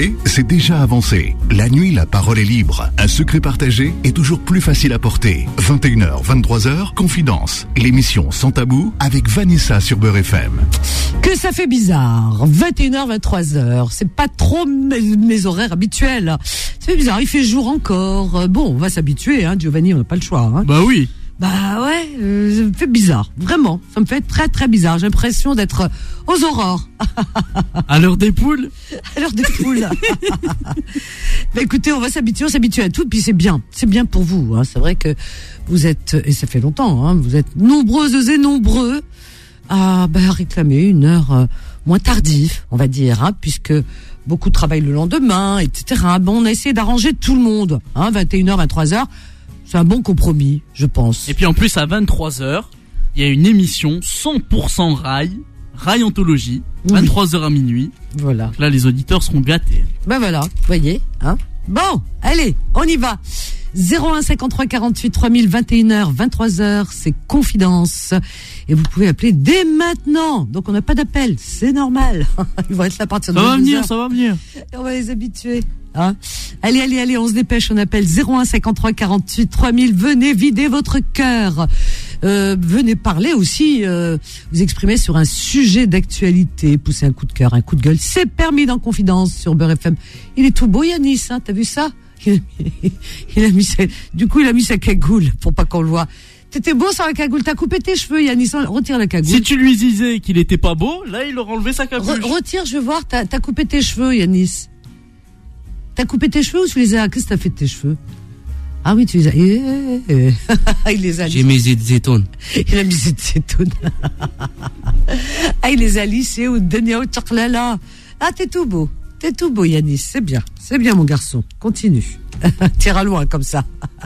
parler, c'est déjà avancé. La nuit, la parole est libre. Un secret partagé est toujours plus facile à porter. 21h, 23h, Confidence. L'émission Sans Tabou avec Vanessa sur Beurre FM. Que ça fait bizarre. 21h, 23h. C'est pas trop mes horaires habituels. C'est bizarre. Il fait jour encore. Bon, on va s'habituer, hein, Giovanni, on n'a pas le choix, hein. Bah oui. Bah ouais, ça me fait bizarre. Vraiment. Ça me fait très très bizarre. J'ai l'impression d'être aux aurores. À l'heure des poules. À l'heure des poules. Bah écoutez, on s'habitue à tout, puis c'est bien pour vous, hein. C'est vrai que vous êtes, et ça fait longtemps, hein, vous êtes nombreuses et nombreux à réclamer une heure moins tardive, on va dire, hein, puisque beaucoup travaillent le lendemain, etc. Bon, on a essayé d'arranger tout le monde, hein, 21h, 23h, c'est un bon compromis, je pense. Et puis en plus, à 23h, il y a une émission 100% rail anthologie, 23h à minuit. Voilà. Donc là, les auditeurs seront gâtés. Ben voilà, vous voyez, hein. Bon, allez, on y va. 01 53 48 3000, 21h, 23h, c'est Confidence. Et vous pouvez appeler dès maintenant. Donc on n'a pas d'appel, c'est normal. Ils vont être là à partir de 22h. Ça va venir. Et on va les habituer. Hein, allez, on se dépêche, on appelle 01 53 48 3000. Venez vider votre cœur. Venez parler aussi, vous exprimer sur un sujet d'actualité, pousser un coup de cœur, un coup de gueule. C'est permis dans Confidence sur Beurre FM. Il est tout beau, Yanis, hein, t'as vu ça? Il a mis sa cagoule pour pas qu'on le voit. T'étais beau sans la cagoule. T'as coupé tes cheveux, Yanis. Retire la cagoule. Si tu lui disais qu'il était pas beau, là, il aurait enlevé sa cagoule. Retire, je veux voir. T'as coupé tes cheveux, Yanis. T'as coupé tes cheveux ou tu les as... Qu'est-ce que t'as fait de tes cheveux? Ah oui, tu les as... Il les a... J'ai mis des zétones. Il a mis des zétones. Il les a lissés ou donné au tchaklala. Ah, t'es tout beau, Yanis. C'est bien, mon garçon. Continue. Tire loin comme ça.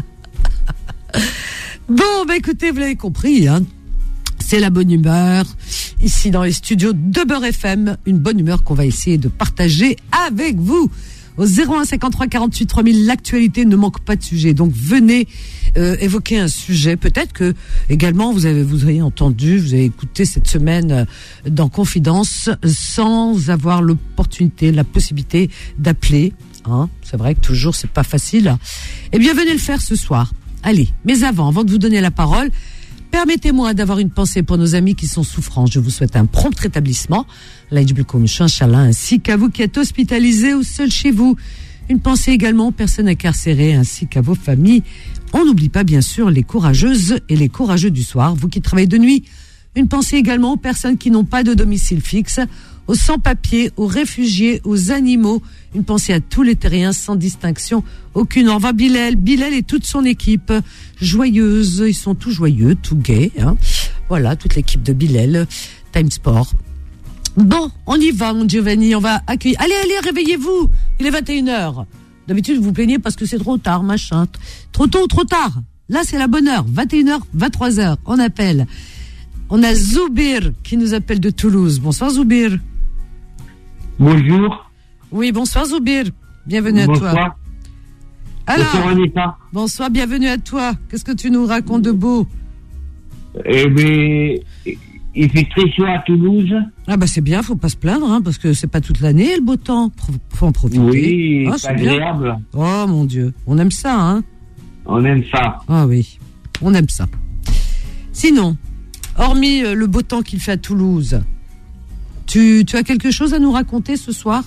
Bon, écoutez, vous l'avez compris, hein. C'est la bonne humeur ici dans les studios de Beurre FM. Une bonne humeur qu'on va essayer de partager avec vous. Au 01 53 48 3000, l'actualité ne manque pas de sujet. Donc venez évoquer un sujet. Peut-être que également vous avez entendu, vous avez écouté cette semaine dans Confidence sans avoir l'opportunité, la possibilité d'appeler. Hein, c'est vrai que toujours c'est pas facile. Eh bien venez le faire ce soir. Allez, mais avant de vous donner la parole, permettez-moi d'avoir une pensée pour nos amis qui sont souffrants. Je vous souhaite un prompt rétablissement, ainsi qu'à vous qui êtes hospitalisés ou seuls chez vous. Une pensée également aux personnes incarcérées ainsi qu'à vos familles. On n'oublie pas bien sûr les courageuses et les courageux du soir, vous qui travaillez de nuit. Une pensée également aux personnes qui n'ont pas de domicile fixe, aux sans-papiers, aux réfugiés, aux animaux. Une pensée à tous les terriens sans distinction aucune. On va Bilal et toute son équipe, joyeuse, ils sont tous joyeux, tout gays, hein. Voilà, toute l'équipe de Bilal, Time Sport. Bon, on y va, mon Giovanni, on va accueillir. Allez, réveillez-vous, il est 21h. D'habitude, vous vous plaignez parce que c'est trop tard, machin. Trop tôt ou trop tard? Là, c'est la bonne heure, 21h, 23h, on appelle. On a Zoubir qui nous appelle de Toulouse. Bonsoir Zoubir. Bonjour. Oui, bonsoir Zoubir. Bienvenue à toi. Alors, bonsoir Anita. Bonsoir, bienvenue à toi. Qu'est-ce que tu nous racontes de beau? Eh bien, il fait très chaud à Toulouse. Ah c'est bien, faut pas se plaindre, hein, parce que c'est pas toute l'année le beau temps. Faut en profiter. Oui, c'est agréable. Oh mon Dieu, on aime ça, hein. On aime ça. Ah oui, on aime ça. Sinon, hormis le beau temps qu'il fait à Toulouse, tu as quelque chose à nous raconter ce soir?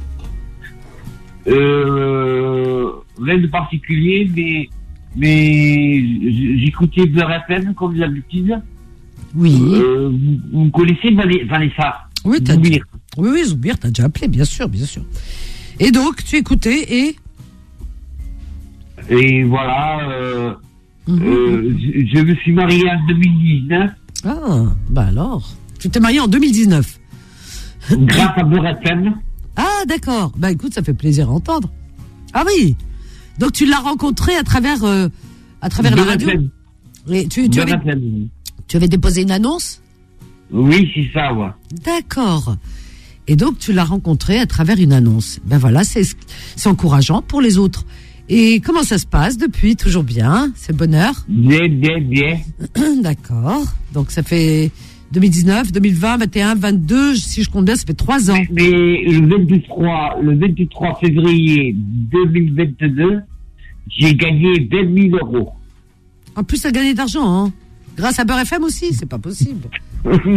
Rien de particulier, mais j'écoutais Beurre FM comme d'habitude. Oui. Vous me connaissez Vanessa? Oui, Zoubir. Oui, Zoubir, t'as déjà appelé, bien sûr. Et donc, tu écoutais et voilà, je me suis marié en 2019. Ah, alors, tu t'es marié en 2019. Grâce à Beurre FM. Ah, d'accord. Écoute, ça fait plaisir à entendre. Ah oui. Donc tu l'as rencontré à travers la radio. Et tu avais déposé une annonce? Oui, c'est ça, ouais. D'accord. Et donc tu l'as rencontré à travers une annonce. Voilà, c'est encourageant pour les autres. Et comment ça se passe depuis? Toujours bien? C'est le bonheur? Bien. D'accord. Donc ça fait 2019, 2020, 21, 22, si je compte bien, ça fait 3 ans. Mais le 23 février 2022, j'ai gagné 20 000 euros. En plus, t'as gagné d'argent, hein. Grâce à Beurre FM aussi, c'est pas possible. Nous, on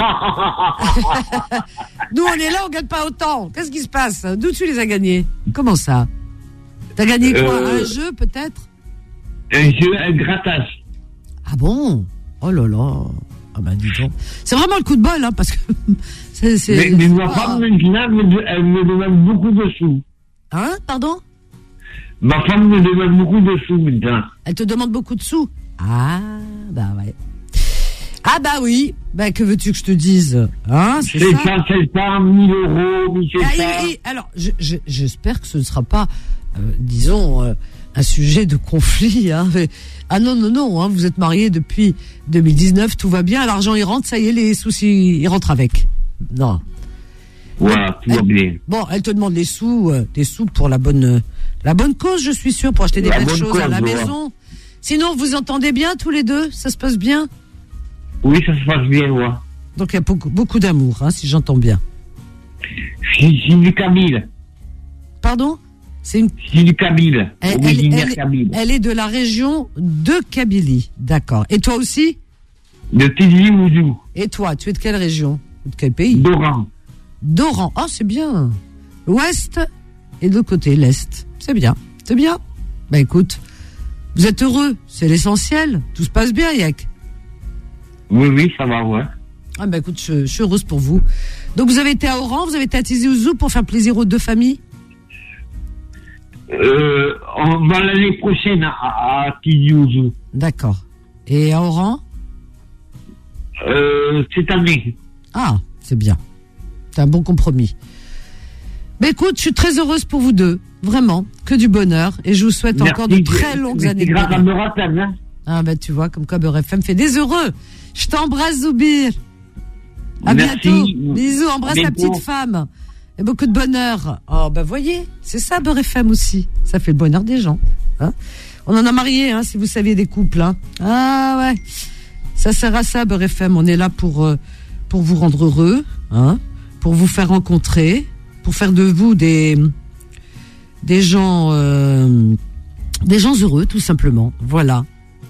est là, on gagne pas autant. Qu'est-ce qui se passe? D'où tu les as gagnés? Comment ça? T'as gagné quoi? Un jeu, peut-être? Un jeu, un grattage. Ah bon? Oh là là. Ah ben, dis donc. C'est vraiment le coup de bol, hein, parce que mais ma femme, maintenant, elle me demande beaucoup de sous. Hein? Pardon? Ma femme me demande beaucoup de sous, maintenant. Elle te demande beaucoup de sous? Ah, bah ouais. Ah bah oui, bah que veux-tu que je te dise, hein, c'est ça. C'est ça, 1000 euros, 1700. Alors, j'espère que ce ne sera pas, disons, un sujet de conflit, hein. Ah non, hein, vous êtes mariés depuis 2019, tout va bien, l'argent il rentre, ça y est, les soucis, ils rentrent avec. Non. Voilà, tout va bien. Bon, elle te demande des sous pour la bonne cause, je suis sûr, pour acheter des belles choses à la maison. Sinon, vous entendez bien tous les deux? Ça se passe bien? Oui, ça se passe bien, ouais. Donc, il y a beaucoup d'amour, hein, si j'entends bien. C'est du Kabyle. Pardon? C'est du Kabyle. Elle est de la région de Kabylie. D'accord. Et toi aussi? De Tizi Ouzou. Et toi, tu es de quelle région? De quel pays? d'Oran. Ah, c'est bien. L'ouest et de l'autre côté, l'est. C'est bien. Bah écoute, vous êtes heureux, c'est l'essentiel. Tout se passe bien, Yak. Oui, ça va, ouais. Ah bah écoute, je suis heureuse pour vous. Donc vous avez été à Oran, vous avez été à Tizi Ouzou pour faire plaisir aux deux familles? On va l'année prochaine à Tizi Ouzou. D'accord. Et à Oran? Cette année. Ah, c'est bien. C'est un bon compromis. Mais écoute, je suis très heureuse pour vous deux. Vraiment, que du bonheur. Et je vous souhaite encore de très longues années de bonheur. C'est grave à Beurre FM, hein. Ah bah tu vois, comme quoi Beurre FM fait des heureux. Je t'embrasse, Zoubir. À bientôt. Bisous, embrasse la petite femme. Et beaucoup de bonheur. Oh bah voyez, c'est ça Beurre FM aussi. Ça fait le bonheur des gens. Hein, on en a marié, hein, si vous saviez, des couples. Hein. Ah ouais, ça sert à ça Beurre FM. On est là pour vous rendre heureux, hein, pour vous faire rencontrer, pour faire de vous des gens heureux, tout simplement. Voilà.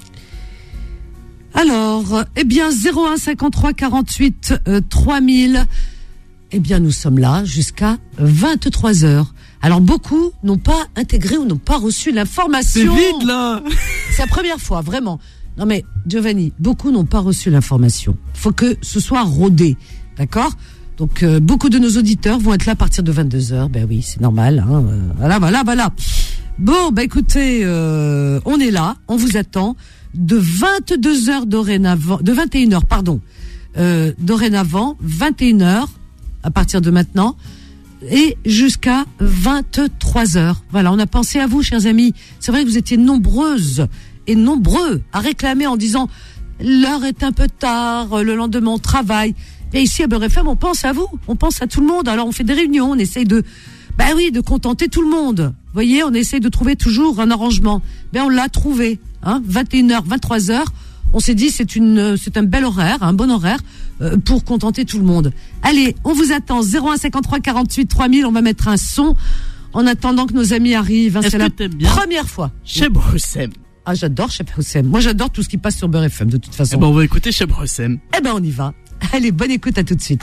Alors, eh bien, 01 53 48 3000. Eh bien, nous sommes là jusqu'à 23h. Alors, beaucoup n'ont pas intégré ou n'ont pas reçu l'information. C'est vide, là. C'est la première fois, vraiment. Non, mais, Giovanni, beaucoup n'ont pas reçu l'information. Il faut que ce soit rodé. D'accord? Donc, beaucoup de nos auditeurs vont être là à partir de 22h. Ben oui, c'est normal. Hein. Voilà. Bon, ben écoutez, on est là, on vous attend de 22h dorénavant, de 21h, pardon, dorénavant, 21h à partir de maintenant et jusqu'à 23h. Voilà, on a pensé à vous, chers amis. C'est vrai que vous étiez nombreuses et nombreux à réclamer en disant l'heure est un peu tard, le lendemain on travaille. Et ici à Beurre FM, on pense à vous, on pense à tout le monde. Alors on fait des réunions, on essaye de contenter tout le monde. Vous voyez, on essaye de trouver toujours un arrangement. Ben on l'a trouvé, hein, 21h, 23h. On s'est dit c'est un bel horaire, un bon horaire pour contenter tout le monde. Allez, on vous attend 01 53 48 3000, on va mettre un son en attendant que nos amis arrivent. Hein, c'est la première fois. Cheb Houssem. Ah, j'adore Cheb Houssem. Moi, j'adore tout ce qui passe sur Beurre FM de toute façon. Eh ben, on va écouter Cheb Houssem. Eh ben, on y va. Allez, bonne écoute, à tout de suite.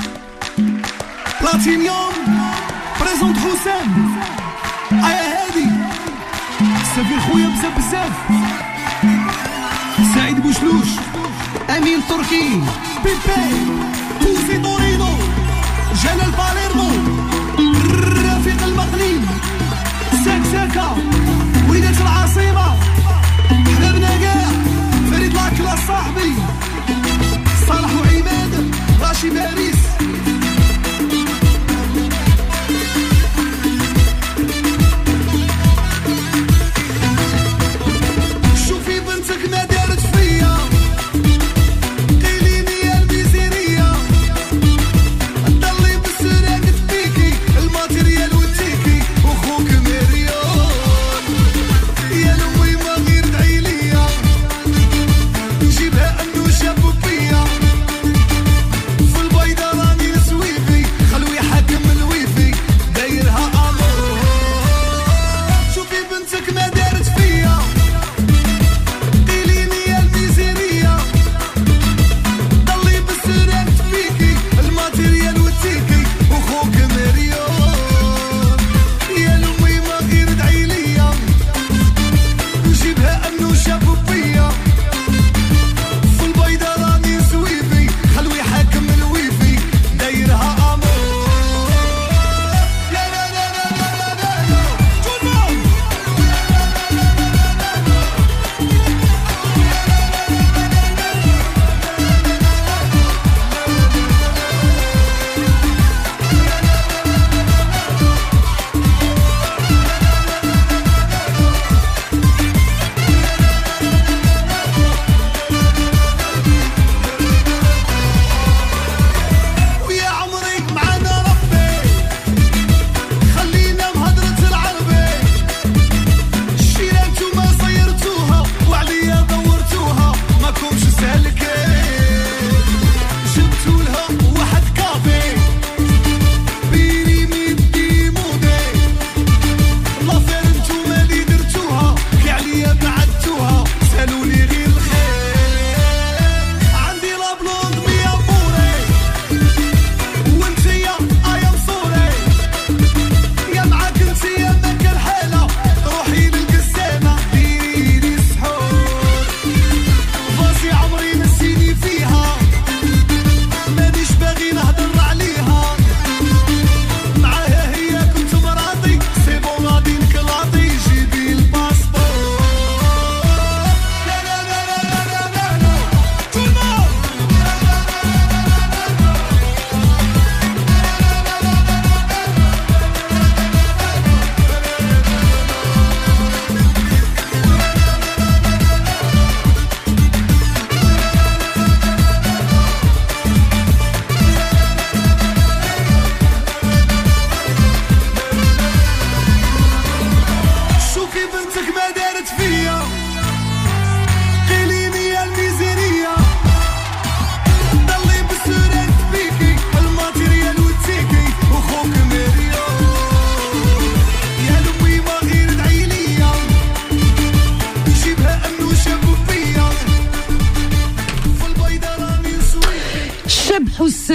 Platinum présente Houssem. Aya Hadi. Safir خويا بزاف. سعيد بوشلوش. أمين تركي. بيبي. كوسي تورينو. جلال باليرمو. رفيق المقلي. سكسكة. وليدات العاصمة. حبابنا كاع. فريد لاكلا صاحبي. صالح وعماد. راشي باريس.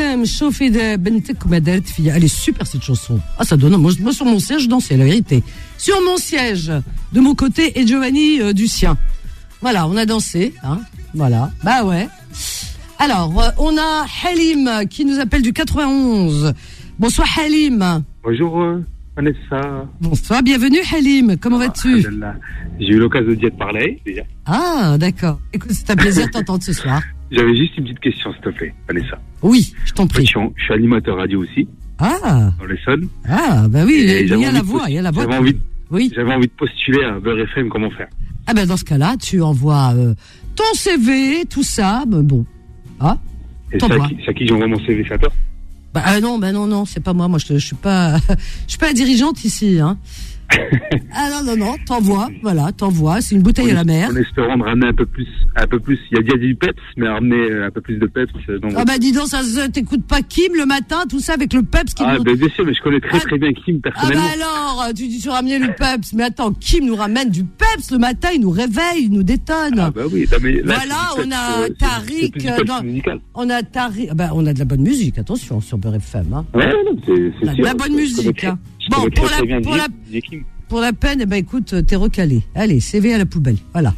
FM, chauffé de Bentek Madet, fille. Elle est super cette chanson. Ah, ça donne. Moi, sur mon siège, je dansais, la vérité. Sur mon siège, de mon côté, et Giovanni du sien. Voilà, on a dansé, hein. Voilà. Bah ouais. Alors, on a Halim qui nous appelle du 91. Bonsoir Halim. Bonjour Vanessa. Bonsoir, bienvenue Halim. Comment vas-tu? J'ai eu l'occasion de te parler déjà. Ah, d'accord. Écoute, c'est un plaisir de t'entendre ce soir. J'avais juste une petite question, s'il te plaît, Vanessa. Oui, je t'en prie. Je suis animateur radio aussi. Ah. Dans l'Essonne. Ah, bah oui, il y a la voix, J'avais envie de postuler à Beurre FM, comment faire? Ah ben dans ce cas-là, tu envoies ton CV, tout ça, ben bon. Ah. Et c'est à qui j'envoie mon CV, c'est à toi? Non, c'est pas moi. Moi, je suis pas la dirigeante ici, hein. Ah non, t'envoies, c'est une bouteille à la mer. En espérant de ramener un peu plus. Il y a déjà du peps, mais ramener un peu plus de peps. Ah bah dis donc, ça t'écoutes pas Kim le matin, tout ça avec le peps qui nous... bien sûr, mais je connais très bien Kim personnellement. Ah bah alors, tu dis tu ramener le peps, mais attends, Kim nous ramène du peps le matin, il nous réveille, il nous détonne. Ah bah oui, non, mais là, voilà, on a Tariq, on a Tariq, on a de la bonne musique, attention sur Beurre FM, hein. Ouais, c'est sûr. De la bonne musique, hein. Bon, pour la peine, écoute, t'es recalé. Allez, CV à la poubelle. Voilà.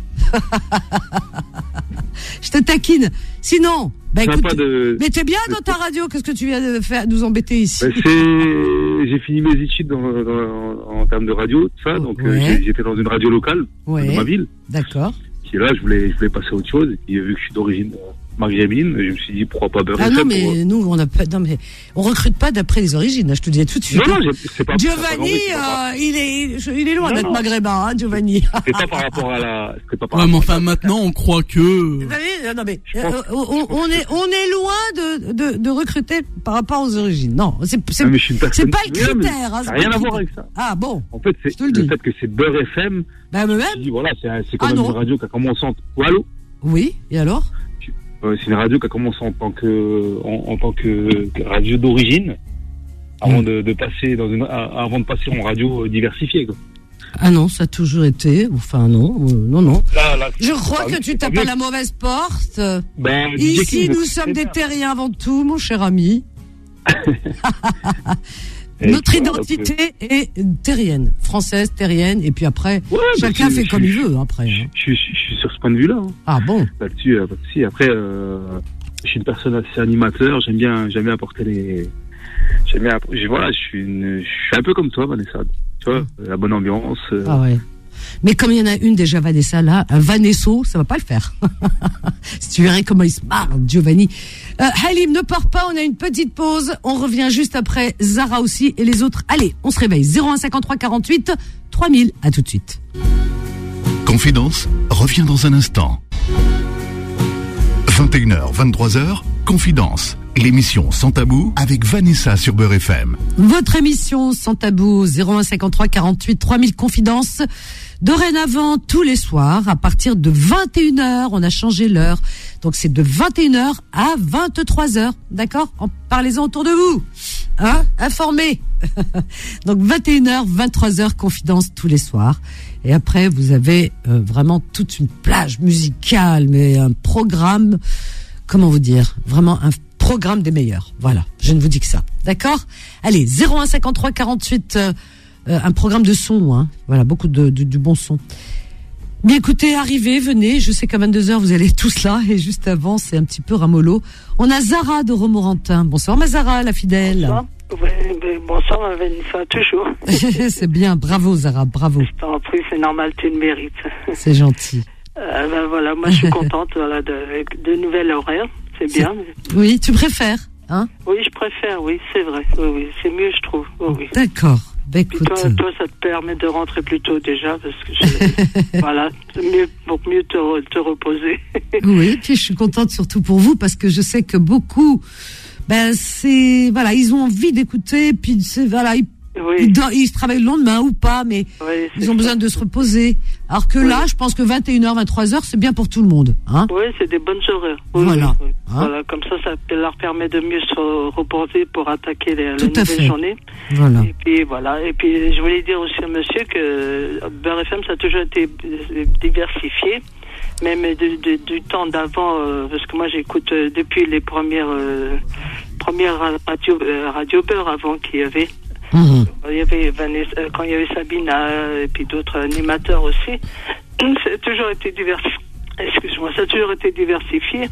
Je te taquine. Sinon, écoute, mais t'es bien dans ta radio. Qu'est-ce que tu viens de faire, nous embêter ici? J'ai fini mes études en termes de radio, tout ça. Donc, j'étais dans une radio locale de ma ville. D'accord. Puis là, je voulais passer à autre chose. Et puis, vu que je suis d'origine maghrébine, je me suis dit pourquoi pas Beurre FM. Non mais nous on recrute pas d'après les origines, je te dis tout de suite. Non, c'est pas Giovanni, il est loin d'être maghrébin, hein, Giovanni. C'est pas par rapport à la. Mais enfin maintenant on croit que. Non mais on est loin de recruter par rapport aux origines. Non, c'est pas le critère. Ça n'a rien à voir avec ça. Ah bon. En fait, c'est le fait que c'est Beurre FM. Voilà, c'est quand même une radio qui a commencé en. Allô. Oui, et alors? C'est une radio qui a commencé en tant que radio d'origine, avant de passer en radio diversifiée, quoi. Ah non, ça a toujours été. Enfin non. Là, je crois que tu tapes à la mauvaise porte. Ici, nous sommes des terriens avant tout, mon cher ami. Notre identité est terrienne, française, terrienne, et puis après, chacun fait comme il veut, après. Je suis sur ce point de vue-là. Hein. Ah bon? Là-dessus, après, je suis une personne assez animateur, j'aime bien apporter je suis un peu comme toi, Vanessa. Tu vois, la bonne ambiance. Ah ouais. Mais comme il y en a une déjà, Vanessa, là, un Vanesso, ça va pas le faire. Si tu verrais comment il se marre, Giovanni. Halim, ne pars pas, on a une petite pause. On revient juste après Zara aussi et les autres. Allez, on se réveille. 0153 48 3000. À tout de suite. Confidence revient dans un instant. 21h, 23h, Confidence. L'émission Sans Tabou avec Vanessa sur Beurre FM. Votre émission Sans Tabou, 0153 48 3000 Confidence. Dorénavant, tous les soirs, à partir de 21h, on a changé l'heure. Donc c'est de 21h à 23h. D'accord? Parlez-en autour de vous. Hein? Informez. Donc 21h, 23h, Confidence tous les soirs. Et après, vous avez vraiment toute une plage musicale, mais un programme, comment vous dire, vraiment un programme des meilleurs. Voilà, je ne vous dis que ça. D'accord? Allez, 0153 48, un programme de son, hein. Voilà, beaucoup du bon son. Bien écoutez, arrivez, venez, je sais qu'à 22h vous allez tous là, et juste avant c'est un petit peu ramollo. On a Zara de Romorantin. Bonsoir ma Zara, la fidèle. Bonsoir. Bonsoir ma Vanessa, toujours. C'est bien, bravo Zara, bravo. Je t'en prie, c'est normal, tu le mérites. C'est gentil. Voilà, moi je suis contente de nouvelles horaires, c'est bien. Oui, tu préfères, hein? Oui, je préfère, oui, c'est vrai, oui, c'est mieux je trouve. Oui. D'accord. Écoute. Toi, ça te permet de rentrer plus tôt déjà, parce que voilà, pour mieux te reposer. Oui, puis je suis contente surtout pour vous, parce que je sais que beaucoup, ils ont envie d'écouter, puis ils travaillent le lendemain ou pas, mais ils ont besoin de se reposer. Alors que là, je pense que 21h, 23h, c'est bien pour tout le monde, hein? Oui, c'est des bonnes horaires. Voilà. Oui. Hein? Voilà, comme ça leur permet de mieux se reposer pour attaquer la nouvelle journée. Voilà. Et puis voilà. Et puis je voulais dire aussi à monsieur que Beurre FM, ça a toujours été diversifié. Même du temps d'avant, parce que moi j'écoute depuis les premières première radio Beurre avant qu'il y avait. Il y avait Vanessa, quand il y avait Sabina et puis d'autres animateurs aussi. Ça a toujours été diversifié. Excuse-moi, ça a toujours été diversifié.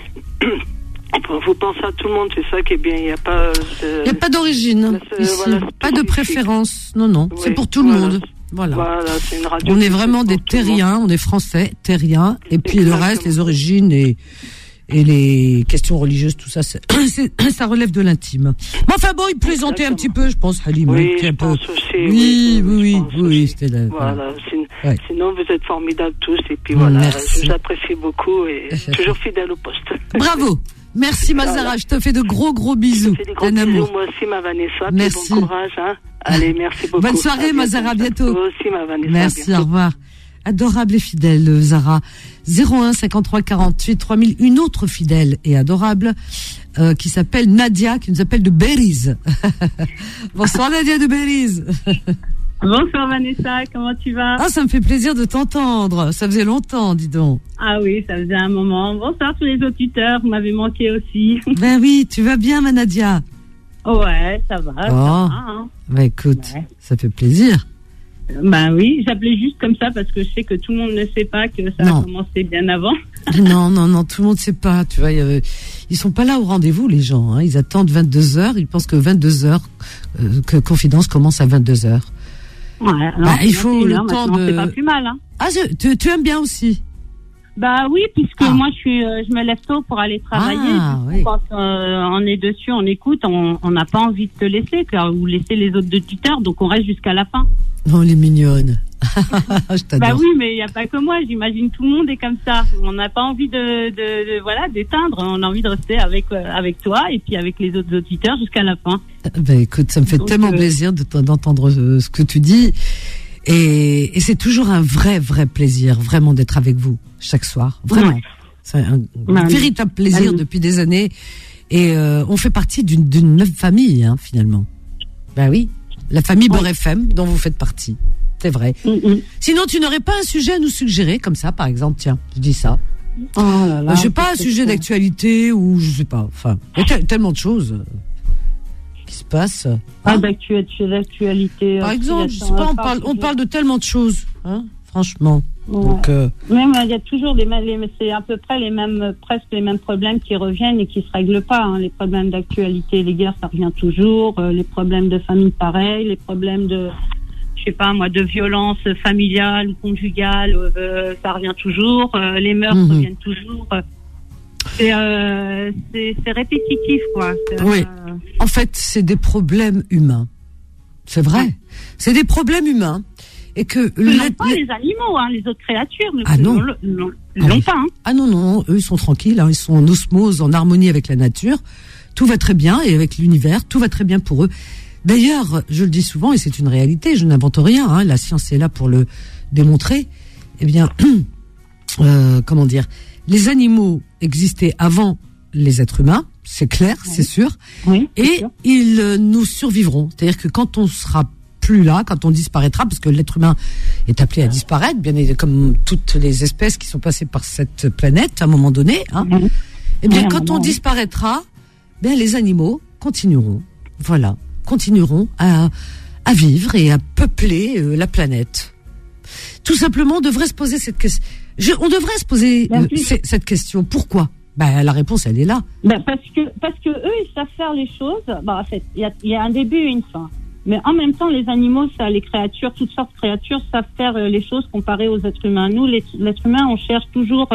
Vous pensez à tout le monde, c'est ça qui est bien. Il n'y a pas d'origine. Voilà, pas de préférence. Non. Oui, c'est pour tout le monde. Voilà, c'est une radio. On est vraiment des terriens, on est français, terriens. Et puis le reste, les origines et les questions religieuses, tout ça, ça relève de l'intime. Mais enfin bon, il plaisantait un petit peu, je pense, Halim. Oui, je pense aussi. Oui, c'était là. Voilà. Sinon, vous êtes formidables tous. Et puis voilà, je vous apprécie beaucoup et toujours fidèle au poste. Bravo. Merci Mazara, je te fais de gros bisous. Je te fais des gros bisous, moi aussi ma Vanessa. Merci. Bon courage. Hein. Allez, merci beaucoup. Bonne soirée Mazara, à bientôt. Toi aussi ma Vanessa. Merci, au revoir. Adorable et fidèle Zara. 01 53 48 3000. Une autre fidèle et adorable qui s'appelle Nadia, qui nous appelle de Belize. Bonsoir Nadia de Belize. Bonsoir Vanessa, comment tu vas? Ah, ça me fait plaisir de t'entendre. Ça faisait longtemps, dis donc. Ah oui, ça faisait un moment. Bonsoir tous les auditeurs, vous m'avez manqué aussi. Ben oui, tu vas bien, ma Nadia? Ouais, ça va. Ça va, hein. Ben écoute, ça fait plaisir. Ben oui, j'appelais juste comme ça parce que je sais que tout le monde ne sait pas que ça a commencé bien avant. Non, tout le monde ne sait pas. Tu vois, ils sont pas là au rendez-vous, les gens. Hein. Ils attendent 22h, ils pensent que 22h, que Confidence commence à 22h. Ouais, alors il faut le temps de... C'est pas plus mal, hein. Ah, tu aimes bien aussi? Bah oui, puisque moi je me lève tôt pour aller travailler. Oui. Quand on est dessus, on écoute, on n'a pas envie de te laisser, ou laisser les autres auditeurs, donc on reste jusqu'à la fin. Oh, les mignonnes. Je t'adore. Bah oui, mais il n'y a pas que moi, j'imagine tout le monde est comme ça. On n'a pas envie d'éteindre, on a envie de rester avec toi et puis avec les autres auditeurs jusqu'à la fin. Ben écoute, ça me fait tellement plaisir d'entendre ce que tu dis. Et c'est toujours un vrai plaisir, vraiment, d'être avec vous chaque soir. Vraiment. Ouais. C'est un véritable plaisir depuis des années. Et on fait partie d'une même famille, hein, finalement. Ben oui, la famille Beurre FM, dont vous faites partie. C'est vrai. Sinon, tu n'aurais pas un sujet à nous suggérer, comme ça, par exemple, tiens, je dis ça. Oh là là, je sais pas, un sujet d'actualité ou je sais pas. Enfin, il y a tellement de choses qui se passent. D'actualité. Par exemple, je sais pas, on parle de tellement de choses, hein, franchement. Ouais. Donc, même il y a toujours c'est à peu près presque les mêmes problèmes qui reviennent et qui se règlent pas. Hein. Les problèmes d'actualité, les guerres, ça revient toujours. Les problèmes de famille, pareil. Les problèmes de, je sais pas moi, de violence familiale ou conjugale, ça revient toujours. Les meurtres reviennent toujours. C'est répétitif, quoi. Oui. En fait, c'est des problèmes humains. C'est vrai. Ouais. C'est des problèmes humains. Et que pas les animaux, hein, les autres créatures. Non. L'ont pas. Hein. Ah non, eux ils sont tranquilles, hein, ils sont en osmose, en harmonie avec la nature. Tout va très bien et avec l'univers, tout va très bien pour eux. D'ailleurs, je le dis souvent et c'est une réalité, je n'invente rien. Hein, la science est là pour le démontrer. Eh bien, comment dire, les animaux existaient avant les êtres humains, c'est clair, c'est sûr. Oui, et sûr. Ils nous survivront. C'est-à-dire que quand on sera plus là, quand on disparaîtra, parce que l'être humain est appelé à disparaître, bien comme toutes les espèces qui sont passées par cette planète à un moment donné, hein. Eh bien, quand on disparaîtra, bien les animaux continueront, continueront à vivre et à peupler la planète. Tout simplement, on devrait se poser cette question. On devrait se poser cette question. Pourquoi? La réponse, elle est là. Parce que eux, ils savent faire les choses. En fait, il y a un début et une fin. Mais en même temps, les animaux, les créatures, toutes sortes de créatures savent faire les choses comparées aux êtres humains. Nous, l'être humain, on cherche toujours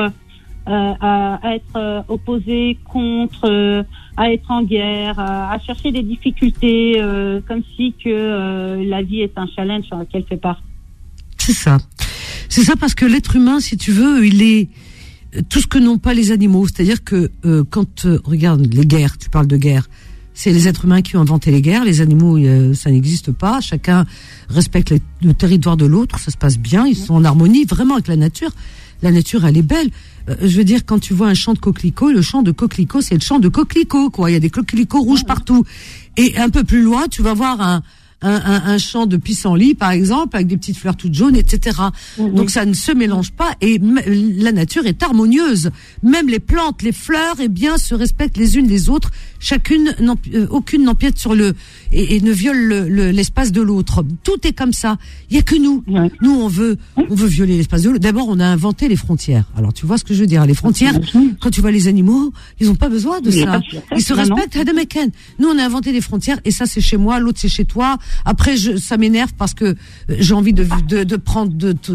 à être opposé, contre, à être en guerre, à chercher des difficultés, comme si que la vie est un challenge sur lequel fait part. C'est ça. C'est ça parce que l'être humain, si tu veux, il est tout ce que n'ont pas les animaux. C'est-à-dire que quand, regarde, les guerres, tu parles de guerre, c'est les êtres humains qui ont inventé les guerres. Les animaux, ça n'existe pas. Chacun respecte le territoire de l'autre. Ça se passe bien. Ils sont en harmonie vraiment avec la nature. La nature, elle est belle. Je veux dire, quand tu vois un champ de coquelicots, le champ de coquelicots, c'est le champ de coquelicots, quoi. Il y a des coquelicots rouges partout. Et un peu plus loin, tu vas voir un un champ de pissenlit, par exemple, avec des petites fleurs toutes jaunes, etc. Donc ça ne se mélange pas et la nature est harmonieuse. Même les plantes, les fleurs, eh bien, se respectent les unes les autres. Aucune n'empiète sur et ne viole l'espace de l'autre. Tout est comme ça. Il y a que nous. Ouais. Nous, on veut violer l'espace de l'autre. D'abord, on a inventé les frontières. Alors, tu vois ce que je veux dire? Les frontières, quand tu vois les animaux, ils ont pas besoin de ça. Ils se respectent. Nous, on a inventé les frontières et ça, c'est chez moi, l'autre, c'est chez toi. Après, ça m'énerve parce que j'ai envie de prendre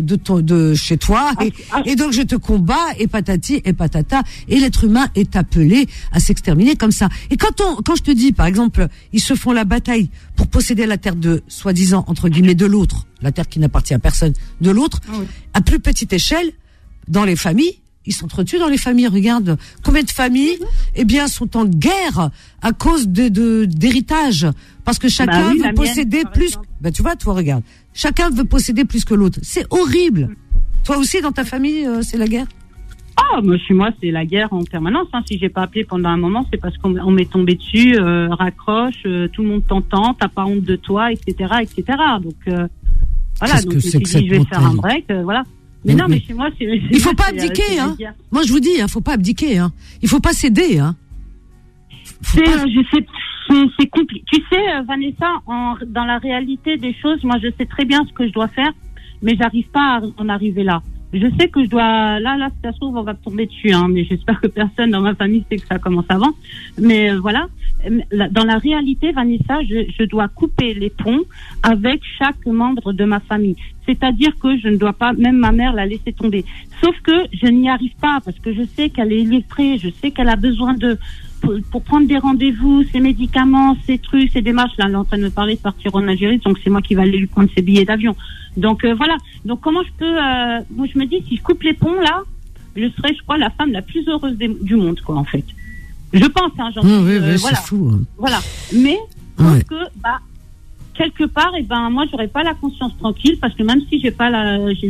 de chez toi et donc je te combats et patati et patata et l'être humain est appelé à s'exterminer comme ça. Et quand je te dis, par exemple, ils se font la bataille pour posséder la terre de, soi-disant, entre guillemets, de l'autre, la terre qui n'appartient à personne, de l'autre, à plus petite échelle, dans les familles, ils s'entretuent dans les familles. Regarde, combien de familles, eh bien, sont en guerre à cause d'héritage. Parce que chacun veut posséder plus. Tu vois, toi, regarde. Chacun veut posséder plus que l'autre. C'est horrible. Toi aussi, dans ta famille, c'est la guerre? Ah, chez moi, c'est la guerre en permanence. Si j'ai pas appelé pendant un moment, c'est parce qu'on m'est tombé dessus, raccroche, tout le monde t'entend, t'as pas honte de toi, etc., etc. Donc, voilà. Donc, je vais faire un break, voilà. Mais chez moi, il faut pas abdiquer, hein. Moi, je vous dis, faut pas abdiquer, hein. Il faut pas céder, hein. C'est compliqué. Tu sais, Vanessa, dans la réalité des choses, moi, je sais très bien ce que je dois faire, mais j'arrive pas à en arriver là. Je sais que je dois, là, si ça se trouve, on va me tomber dessus, hein, mais j'espère que personne dans ma famille sait que ça commence avant. Mais voilà, dans la réalité, Vanessa, je dois couper les ponts avec chaque membre de ma famille. C'est-à-dire que je ne dois pas, même ma mère, la laisser tomber. Sauf que je n'y arrive pas parce que je sais qu'elle est illettrée, je sais qu'elle a besoin pour prendre des rendez-vous, ses médicaments, ses trucs, ses démarches. Là, elle est en train de me parler de partir en Algérie, donc c'est moi qui vais aller lui prendre ses billets d'avion. Donc voilà. Donc comment je peux... moi, je me dis, si je coupe les ponts, là, je serai, je crois, la femme la plus heureuse du monde, quoi, en fait. Je pense, hein, voilà. C'est fou. Hein. Voilà. Mais, parce que, quelque part, moi, j'aurais pas la conscience tranquille, parce que même si j'ai pas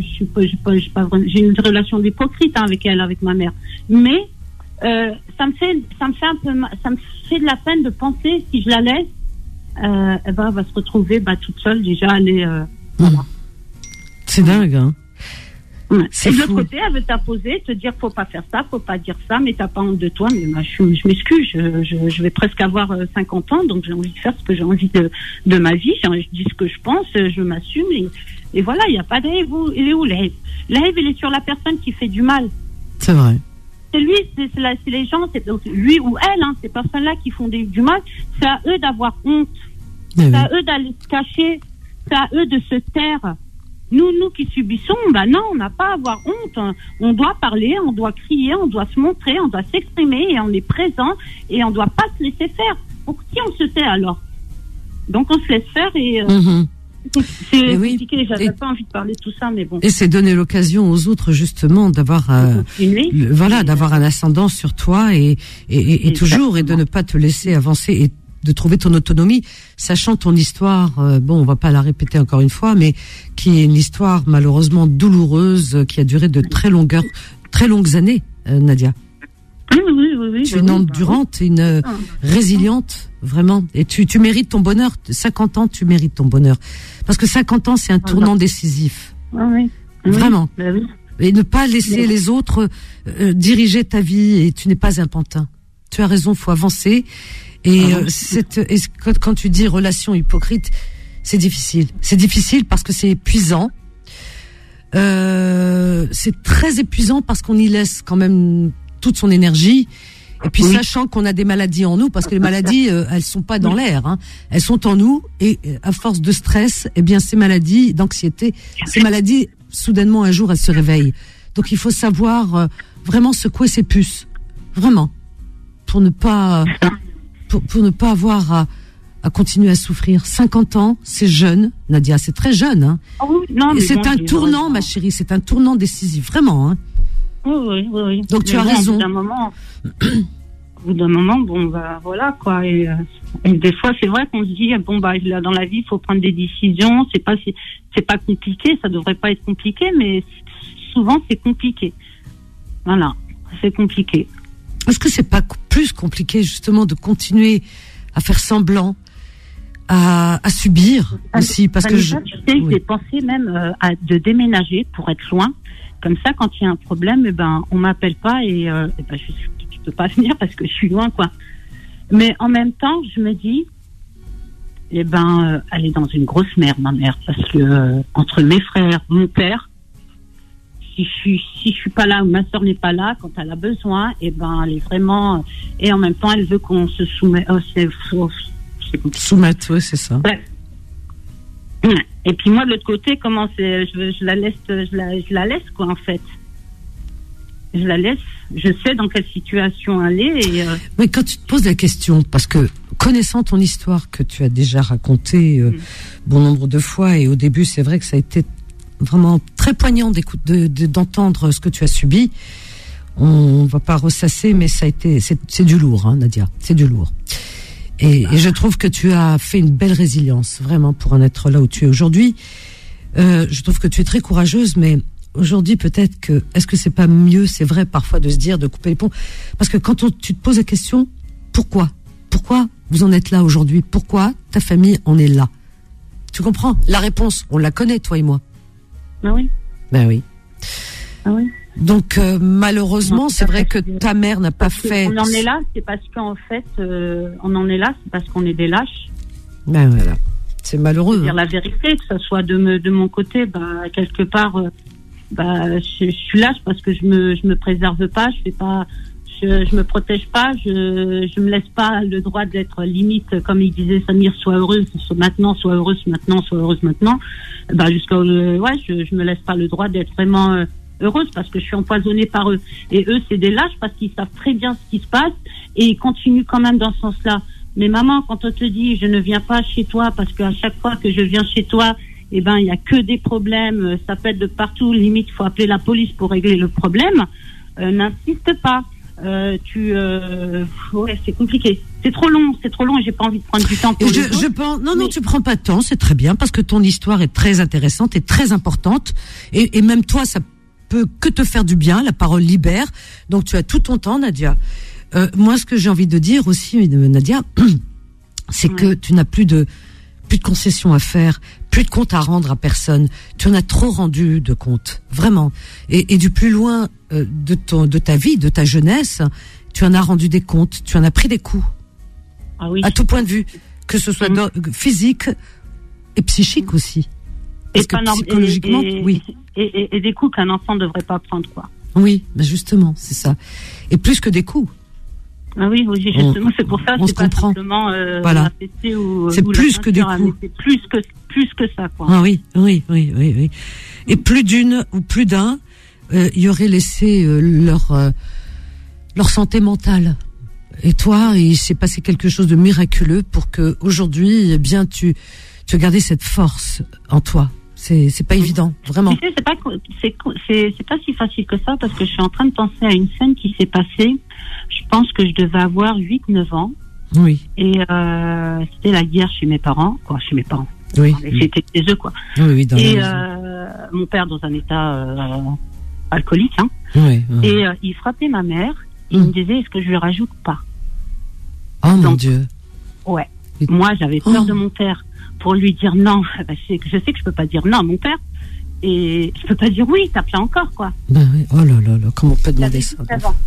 j'ai une relation d'hypocrite, hein, avec elle, avec ma mère. Mais, ça me fait de la peine de penser, si je la laisse, elle va se retrouver toute seule déjà. Voilà. C'est dingue, hein. Ouais. Et de l'autre côté, elle veut t'imposer, te dire faut pas faire ça, faut pas dire ça, mais t'as pas honte de toi. Mais moi, je m'excuse, je vais presque avoir 50 ans, donc j'ai envie de faire ce que j'ai envie de ma vie. Je dis ce que je pense, je m'assume et voilà, il y a pas d'Aïb. Il est où l'Aïb? L'Aïb, il est sur la personne qui fait du mal. C'est vrai. C'est lui, c'est les gens, c'est lui ou elle, hein, ces personnes-là qui font du mal, c'est à eux d'avoir honte. C'est à eux d'aller se cacher, c'est à eux de se taire. Nous qui subissons, non, on n'a pas à avoir honte. On doit parler, on doit crier, on doit se montrer, on doit s'exprimer et on est présent et on ne doit pas se laisser faire. Donc, si on se tait alors, donc on se laisse faire et c'est compliqué. J'avais pas envie de parler de tout ça, mais bon. Et c'est donner l'occasion aux autres justement d'avoir d'avoir un ascendant sur toi et toujours et de ne pas te laisser avancer et de trouver ton autonomie, sachant ton histoire, on va pas la répéter encore une fois, mais qui est une histoire malheureusement douloureuse, qui a duré de très longues années, Nadia. Oui. Tu es une endurante, une résiliente, vraiment. Et tu mérites ton bonheur. 50 ans, tu mérites ton bonheur. Parce que 50 ans, c'est un tournant décisif. Oui. Vraiment. Oui. Et ne pas laisser les autres diriger ta vie, et tu n'es pas un pantin. Tu as raison, faut avancer. Et quand tu dis relation hypocrite, c'est difficile. C'est difficile parce que c'est épuisant. C'est très épuisant parce qu'on y laisse quand même toute son énergie. Et puis sachant qu'on a des maladies en nous, parce que les maladies, elles sont pas dans l'air, hein. Elles sont en nous. Et à force de stress, ces maladies, d'anxiété, ces maladies, soudainement un jour, elles se réveillent. Donc il faut savoir vraiment secouer ses puces, vraiment, pour ne pas avoir à continuer à souffrir. 50 ans, c'est jeune, Nadia, c'est très jeune, hein. Et c'est un tournant, ma chérie, c'est un tournant décisif, vraiment, hein. Oui. Donc tu as raison. Au bout d'un moment, voilà, quoi. Et des fois, c'est vrai qu'on se dit, là, dans la vie, il faut prendre des décisions. C'est pas compliqué, ça devrait pas être compliqué, mais souvent, c'est compliqué. Voilà, c'est compliqué. Est-ce que c'est pas plus compliqué, justement, de continuer à faire semblant, à subir aussi, parce que tu sais, j'ai pensé même de déménager pour être loin. Comme ça, quand il y a un problème, on m'appelle pas et je peux pas venir parce que je suis loin, quoi. Mais en même temps, je me dis, elle est dans une grosse merde, ma mère, parce que entre mes frères, mon père, si je suis pas là ou ma soeur n'est pas là, quand elle a besoin, elle est vraiment, et en même temps, elle veut qu'on se soumette. Soumettre, oui, c'est ça. Ouais. Et puis moi de l'autre côté, comment c'est, je la laisse quoi, en fait. Je la laisse. Je sais dans quelle situation elle est. Mais quand tu te poses la question, parce que connaissant ton histoire que tu as déjà racontée bon nombre de fois, et au début c'est vrai que ça a été vraiment très poignant d'entendre ce que tu as subi. On va pas ressasser, mais c'est du lourd, hein, Nadia, c'est du lourd. Et je trouve que tu as fait une belle résilience, vraiment, pour en être là où tu es aujourd'hui. Je trouve que tu es très courageuse, mais aujourd'hui, peut-être que, est-ce que c'est pas mieux, c'est vrai, parfois, de se dire, de couper les ponts? Parce que quand tu te poses la question, pourquoi vous en êtes là aujourd'hui? Pourquoi ta famille en est là? Tu comprends? La réponse, on la connaît, toi et moi. Ah oui. Ben oui. Ah oui. Donc malheureusement, c'est vrai que ta mère n'a pas fait. On en est là, c'est parce qu'en fait, on en est là, c'est parce qu'on est des lâches. Ben voilà, c'est malheureux. Dire la vérité, que ça soit de mon côté, quelque part, je suis lâche parce que je me préserve pas, je me protège pas, je me laisse pas le droit d'être limite, comme il disait Samir, sois heureuse maintenant, sois heureuse maintenant, sois heureuse maintenant. Je me laisse pas le droit d'être vraiment heureuse parce que je suis empoisonnée par eux. Et eux, c'est des lâches parce qu'ils savent très bien ce qui se passe et ils continuent quand même dans ce sens-là. Mais maman, quand on te dit je ne viens pas chez toi parce qu'à chaque fois que je viens chez toi, il y a que des problèmes, ça pète de partout, limite il faut appeler la police pour régler le problème, n'insiste pas. C'est compliqué. C'est trop long et j'ai pas envie de prendre du temps pour Non, tu prends pas de temps, c'est très bien parce que ton histoire est très intéressante et très importante et même toi, ça peut que te faire du bien, la parole libère. Donc tu as tout ton temps, Nadia. Moi, ce que j'ai envie de dire aussi, Nadia, c'est que tu n'as plus de concessions à faire, plus de comptes à rendre à personne. Tu en as trop rendu de comptes, vraiment. Et du plus loin de ta vie, de ta jeunesse, tu en as rendu des comptes, tu en as pris des coups. Ah oui. À tout point de vue, que ce soit physique et psychique aussi. Parce que psychologiquement, oui. Et des coups qu'un enfant ne devrait pas prendre, quoi. Oui, justement, c'est ça. Et plus que des coups. Ah oui, justement, c'est pour ça. On se comprend. Voilà. C'est plus que des coups. C'est plus que ça, quoi. Ah oui. Et plus d'une ou plus d'un y aurait laissé leur santé mentale. Et toi, il s'est passé quelque chose de miraculeux pour que aujourd'hui, tu as gardé cette force en toi. C'est pas évident, vraiment. Tu sais, c'est pas si facile que ça parce que je suis en train de penser à une scène qui s'est passée. Je pense que je devais avoir 8-9 ans. Oui. Et c'était la guerre chez mes parents. Oui. J'étais chez eux, quoi. Oui, mon père dans un état alcoolique, hein. Oui. Et il frappait ma mère. Il me disait, est-ce que je lui rajoute pas? Oh mon Dieu. Ouais. Moi, j'avais peur de mon père. Pour lui dire non, je sais que je peux pas dire non à mon père. Et je peux pas dire oui, tape là encore, quoi. Oui. Oh là, comment on peut demander ça?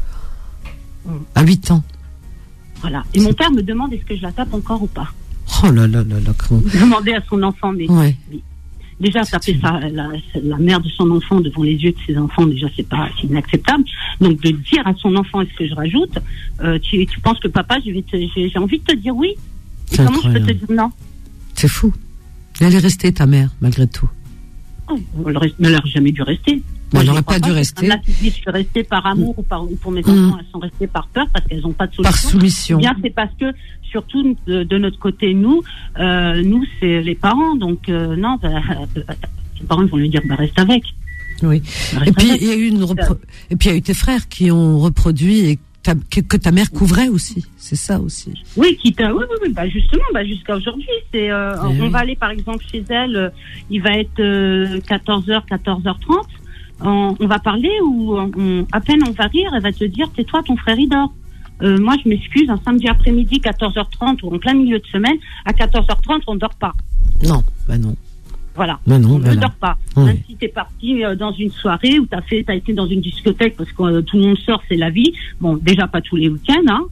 À 8 ans. Voilà. Et mon père me demande est-ce que je la tape encore ou pas. Oh là, comment... Demander à son enfant, mais... Ouais. Déjà, taper la mère de son enfant devant les yeux de ses enfants, déjà, c'est inacceptable. Donc, de dire à son enfant, est-ce que je rajoute, tu penses que papa, j'ai envie de te dire oui. Et comment je peux te dire non? C'est fou. Elle est restée, ta mère, malgré tout. Elle n'aurait jamais dû rester. Elle n'aurait pas dû rester. Là, tu dis, je suis restée par amour ou pour mes enfants, elles sont restées par peur parce qu'elles n'ont pas de solution. Par soumission. Bien, c'est parce que, surtout de notre côté, nous, c'est les parents. Donc, non, les parents vont lui dire, reste avec. Oui. Et puis, il y a eu tes frères qui ont reproduit et que ta mère couvrait aussi, c'est ça aussi. Oui, justement, jusqu'à aujourd'hui, on va aller par exemple chez elle, il va être 14h, 14h30, on va parler ou à peine on va rire, elle va te dire tais-toi, ton frère il dort. moi je m'excuse, un samedi après-midi 14h30 ou en plein milieu de semaine, à 14h30 on dort pas. Non, bah non. Voilà, non, on ne dort pas. Oui. Même si t'es parti dans une soirée ou t'as été dans une discothèque parce que tout le monde sort, c'est la vie. Bon, déjà pas tous les week-ends, hein.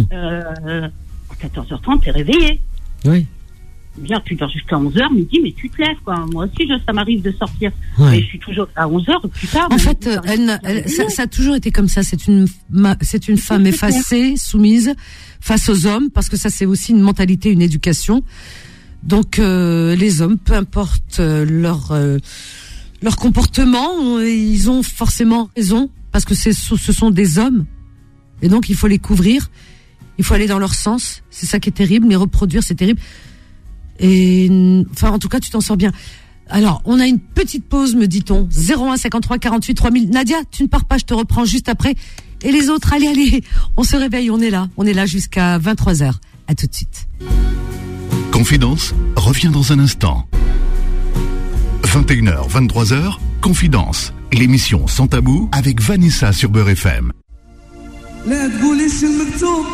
À 14h30, t'es réveillé. Oui. Bien, tu dors jusqu'à 11h, midi, mais tu te lèves, quoi. Moi aussi, ça m'arrive de sortir. Ouais. Mais je suis toujours à 11h plus tard. En fait, ça a toujours été comme ça. C'est une femme effacée, soumise face aux hommes, parce que ça, c'est aussi une mentalité, une éducation. Donc, les hommes, peu importe leur comportement, ils ont forcément raison, parce que ce sont des hommes. Et donc, il faut les couvrir. Il faut aller dans leur sens. C'est ça qui est terrible. Les reproduire, c'est terrible. Et enfin, en tout cas, tu t'en sors bien. Alors, on a une petite pause, me dit-on. 01 53 48 3000. Nadia, tu ne pars pas, je te reprends juste après. Et les autres, allez, on se réveille, on est là jusqu'à 23h. À tout de suite. Confidence revient dans un instant. 21h, 23h, Confidence, l'émission Sans Tabou avec Vanessa sur Beurre FM. لا تقوليش المكتوب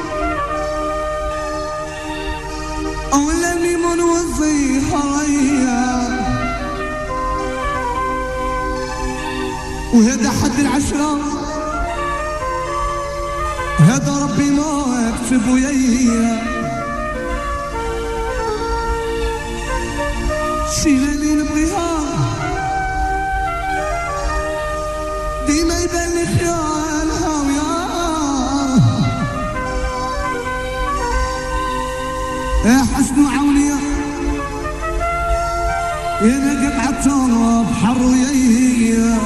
أولا ليمون وزي حرية وهذا حد العشرة هذا ربي ما يكتب ويايا شي ليلي نبغيها ديما يبان لي خيالها ويا يا حسن وعونية يا نقب عالتراب بحر ويايا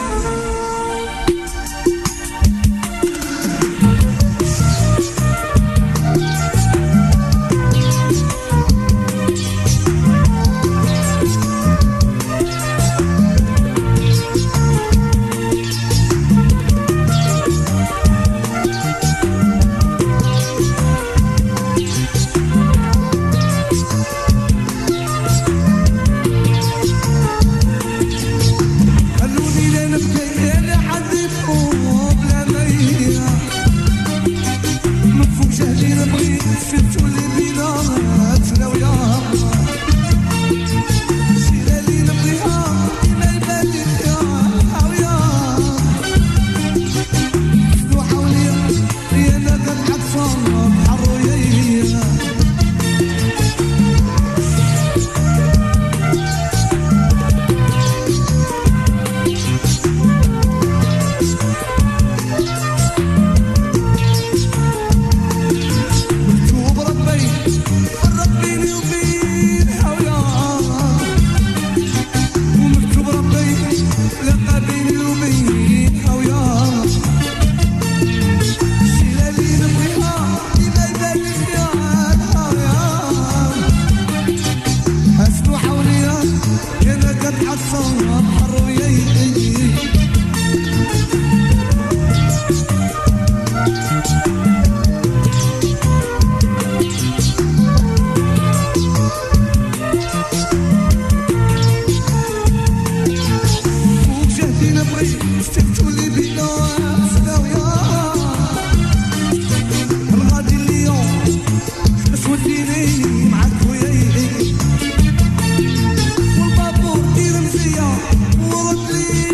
والبابور دير مزيان ورد لي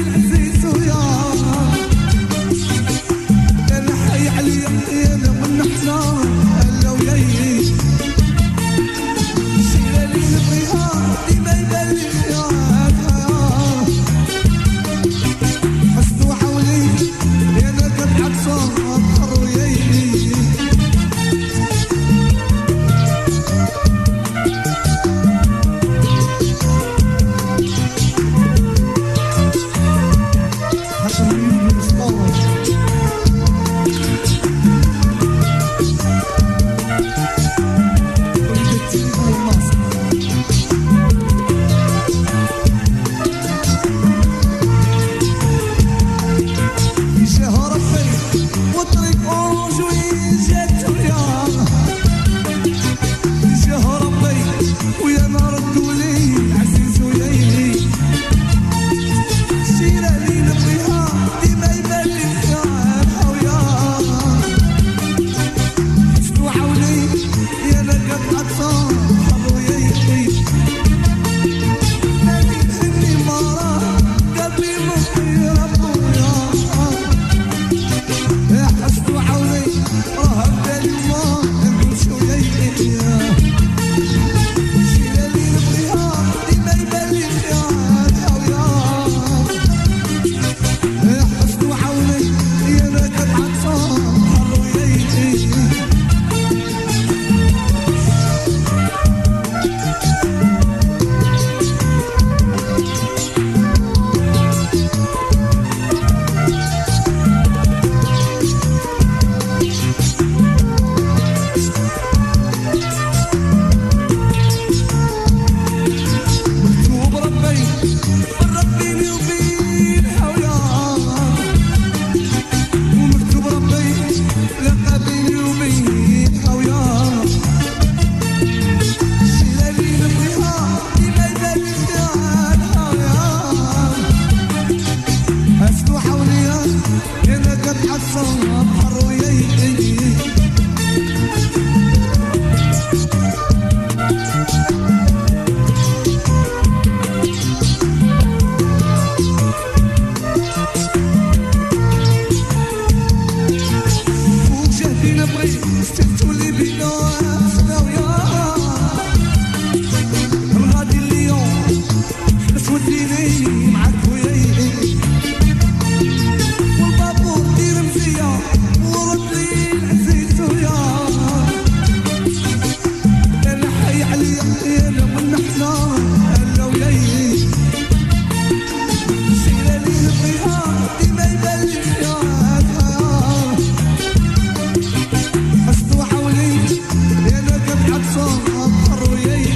وديني معك وياي والبابور دير مزية ورد لي العزيز ويا انا حي عليا يا من احنا انا وياي سيرة لي نبغيها ديما يبان لي خيارها حسنو حولي يا نقب عطسان ابحر وياي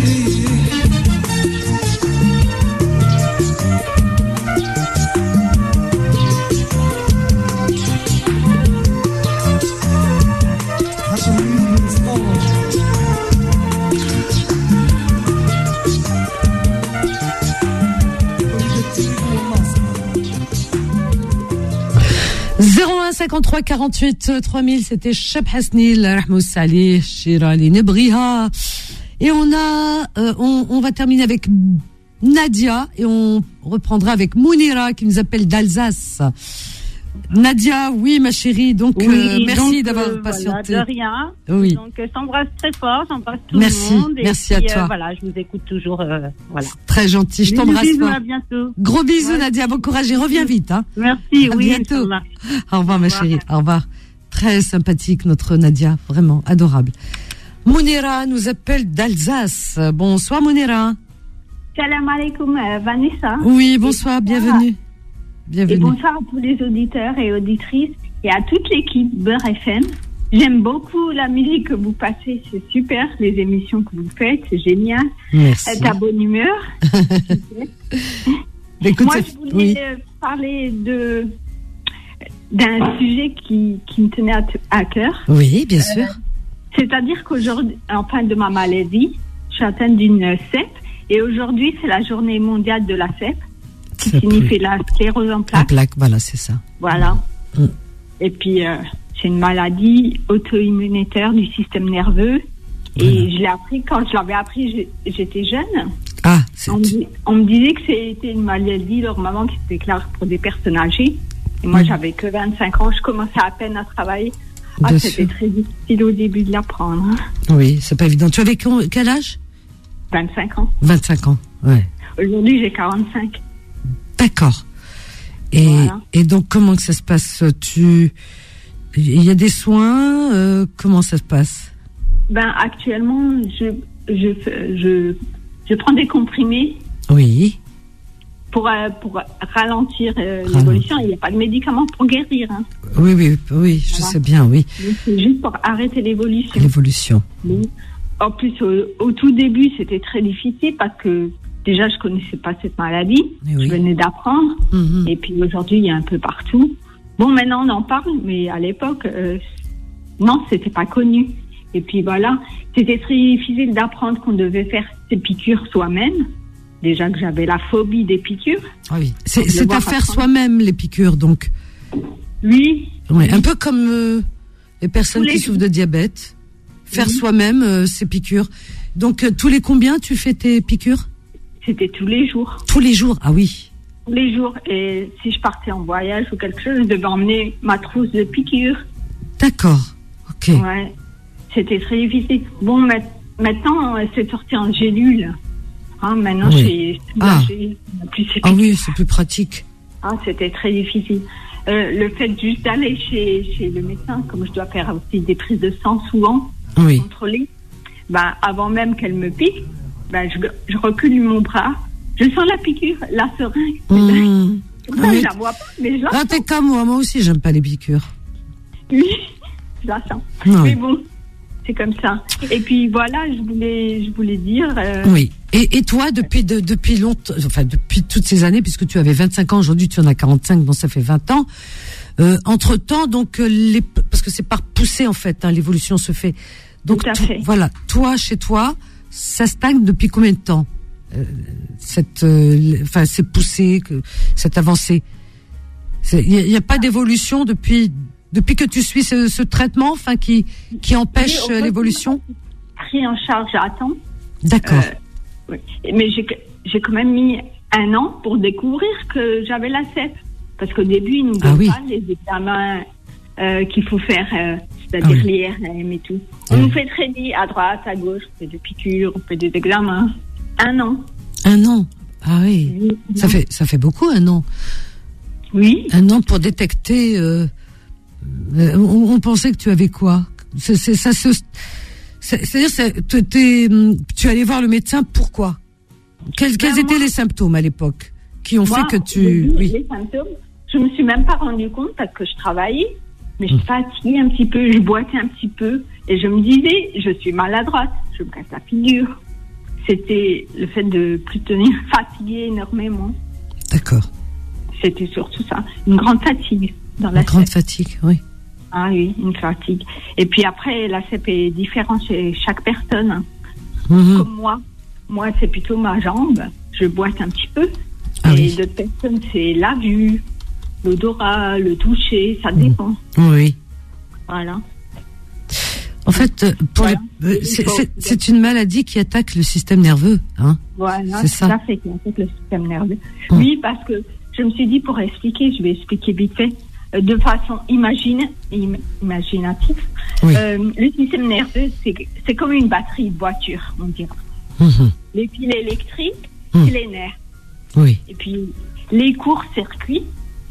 « 53 48 3000, c'était Cheb Hasnil, Rahmous Salih, Shirali Nebriha. Et on va terminer avec Nadia et on reprendra avec Mounira qui nous appelle d'Alsace. Nadia, oui ma chérie, donc Oui, merci donc, d'avoir patienté. Voilà, de rien. Oui. Donc je t'embrasse très fort, j'embrasse tout Merci, le monde. Et merci puis, à toi. Voilà, je vous écoute toujours. Voilà. Très gentil, je Bisous, t'embrasse bisous, fort. à bientôt. Gros bisous Ouais. Nadia, bon courage et reviens vite. Hein. Merci, À oui. bientôt. Inch'Allah. Au revoir ma chérie, au revoir. Très sympathique notre Nadia, vraiment adorable. Mounira nous appelle d'Alsace. Bonsoir Mounira. Salam alaikum, Vanessa. Oui, bonsoir, bienvenue. Et Bienvenue. bonsoir à tous les auditeurs et auditrices et à toute l'équipe Beurre FM. J'aime beaucoup la musique que vous passez, c'est super, les émissions que vous faites, c'est génial. Merci. Ta bonne humeur. Écoute, Moi, c'est- je voulais oui. parler d'un sujet qui me tenait à cœur. Oui, bien sûr. C'est-à-dire qu'aujourd'hui, en fin de ma maladie, je suis atteinte d'une CEP et aujourd'hui, c'est la journée mondiale de la CEP, qui Ça signifie la sclérose en La plaques. plaque, voilà, c'est ça. Voilà. Mm. Et puis, c'est une maladie auto-immunitaire du système nerveux. Et je l'ai appris, quand je l'avais appris, j'étais jeune. Ah, c'est... On me disait que c'était une maladie normalement qui se déclare pour des personnes âgées. Et moi, j'avais que 25 ans, je commençais à peine à travailler. Ah, Bien c'était sûr. très difficile au début de l'apprendre. Hein. Oui, c'est pas évident. Tu avais quel âge? 25 ans. 25 ans, ouais. Aujourd'hui, j'ai 45. D'accord. Et, Voilà. et donc, comment que ça se passe? Il y a des soins, comment ça se passe? Ben, actuellement, je prends des comprimés Oui. pour ralentir l'évolution. Il n'y a pas de médicaments pour guérir. Hein. Oui, je Voilà. sais bien, oui. Donc, c'est juste pour arrêter l'évolution. L'évolution. Oui. En plus, au tout début, c'était très difficile parce que déjà, je connaissais pas cette maladie. Eh oui. Je venais d'apprendre. Mhm. Et puis aujourd'hui, il y a un peu partout. Bon, maintenant, on en parle, mais à l'époque, non, c'était pas connu. Et puis voilà, c'était très difficile d'apprendre qu'on devait faire ces piqûres soi-même. Déjà que j'avais la phobie des piqûres. Ah oui. Je C'est le vois à faire apprendre. soi-même, les piqûres, donc. Oui. Ouais, un peu comme les personnes Tous les qui souffrent de diabète. Faire Oui. soi-même ces piqûres. Donc, tous les combien tu fais tes piqûres? C'était tous les jours. Tous les jours, ah oui. Tous les jours. Et si je partais en voyage ou quelque chose, je devais emmener ma trousse de piqûres. D'accord, ok. Ouais. C'était très difficile. Bon, maintenant, c'est sorti en gélule. Hein, maintenant, Oui. plus ces Ah oui, c'est plus pratique. Ah, c'était très difficile. Le fait juste d'aller chez le médecin, comme je dois faire aussi des prises de sang souvent, Oui. contrôlées, ben, avant même qu'elle me pique, ben, je recule mon bras, je sens la piqûre, la seringue. Mmh. Ben, Oui. je la vois pas, mais je la Ah, sens. t'es comme moi aussi, j'aime pas les piqûres. Oui, je la sens. Non, Mais oui. bon, c'est comme ça. Et puis voilà, je voulais dire... Oui. Et toi, depuis longtemps, enfin, depuis toutes ces années, puisque tu avais 25 ans, aujourd'hui tu en as 45, donc ça fait 20 ans. Entre-temps, donc, parce que c'est par poussée, en fait, hein, l'évolution se fait. Donc, Tout à fait. voilà. Toi, chez toi, ça stagne depuis combien de temps? Ces poussées, cette avancée. Il n'y a pas d'évolution depuis que tu suis ce traitement, enfin, qui empêche Oui, au fait, l'évolution? Pris en charge à temps. D'accord. Oui. Mais j'ai quand même mis 1 an pour découvrir que j'avais la CEP. Parce qu'au début, ils nous donnent oui. pas les examens qu'il faut faire, c'est-à-dire Ah oui. l'IRM et tout. On nous fait traîner à droite, à gauche, on fait des piqûres, on fait des examens. 1 an. 1 an. Ah oui. Ça fait beaucoup, 1 an. Oui. 1 an pour détecter. On pensait que tu avais quoi? C'est-à-dire, tu allais voir le médecin. Pourquoi? Quels étaient les symptômes à l'époque qui ont fait que tu... Oui. Les symptômes, je me suis même pas rendu compte parce que je travaillais, mais je fatiguais un petit peu, je boitais un petit peu, et je me disais, je suis maladroite, je me casse la figure. C'était le fait de plus tenir, fatiguer énormément. D'accord. C'était surtout ça, une grande fatigue dans la Une grande fatigue, oui. Ah oui, une fatigue. Et puis après, la CEP est différente chez chaque personne. Comme moi, c'est plutôt ma jambe. Je boite un petit peu. Et d'autres personnes, c'est la vue, l'odorat, le toucher, ça dépend. Oui. Voilà. En fait, c'est une maladie qui attaque le système nerveux, hein. Voilà, c'est ça. Fait qui attaque le système nerveux. Oui, parce que je me suis dit, pour expliquer, je vais expliquer vite fait, de façon imaginative. Oui. Le système nerveux, c'est comme une batterie de voiture, on dirait. Les fils électriques, c'est les nerfs. Oui. Et puis, les courts-circuits,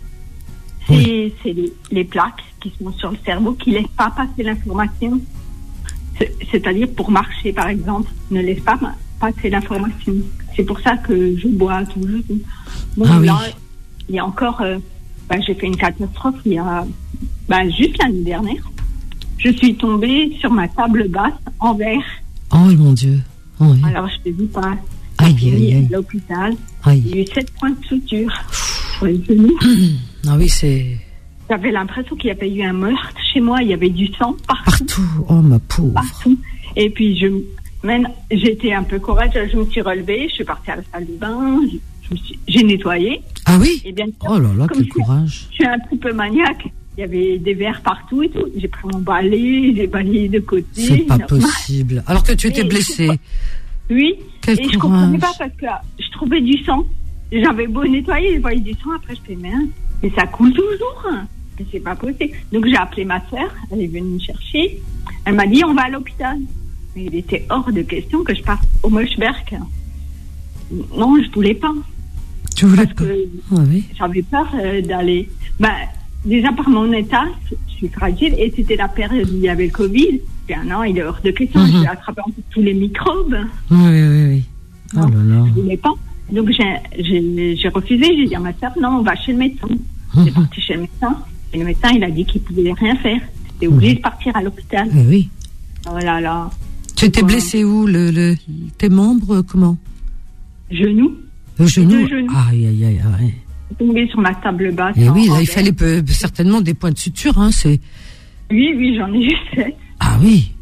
c'est les plaques qui sont sur le cerveau qui ne laissent pas passer l'information. C'est-à-dire, pour marcher, par exemple, ne laisse pas passer l'information. C'est pour ça que je bois toujours. Bon, là, il y a encore... j'ai fait une catastrophe il y a... juste l'année dernière. Je suis tombée sur ma table basse en verre. Oh, mon Dieu. Oh, oui. Alors, je te dis pas... Aïe. À l'hôpital, Aïe. il y a eu 7 points de suture sur les genoux. Ah oui, c'est... J'avais l'impression qu'il y avait eu un meurtre chez moi. Il y avait du sang partout. Oh, ma pauvre. Partout. Et puis, j'étais un peu courageuse. Je me suis relevée. Je suis partie à la salle de bain. J'ai nettoyé. Ah oui? Et bien sûr, oh là là, quel courage. Je suis un petit peu maniaque. Il y avait des verres partout et tout. J'ai pris mon balai. J'ai balayé de côté. C'est pas possible. Alors que tu étais blessée. Oui. Quel courage. Je comprenais pas parce que je trouvais du sang. J'avais beau nettoyer, je voyais du sang. Après, je fais, mais ça coule toujours. Mais c'est pas possible. Donc, j'ai appelé ma sœur. Elle est venue me chercher. Elle m'a dit, on va à l'hôpital. Mais il était hors de question que je parte au Moschberg. Non, je voulais pas. Tu voulais pas? Oui. J'avais peur d'aller. Déjà, par mon état, je suis fragile. Et c'était la période où il y avait le Covid. Non, il est hors de question. Je vais attraper tous les microbes. Oui. Oh là là. Je voulais pas. Donc, j'ai refusé. J'ai dit à ma sœur, non, on va chez le médecin. J'ai parti chez le médecin. Et le médecin, il a dit qu'il pouvait rien faire. J'étais obligée de partir à l'hôpital. Oui. Oh là là. Tu étais blessée où? Tes membres, comment? Genoux. Le genou? Aïe. Tombé sur ma table basse. Et oui, là, il fallait certainement des points de suture, hein, c'est... Oui, j'en ai eu 7. Ah oui.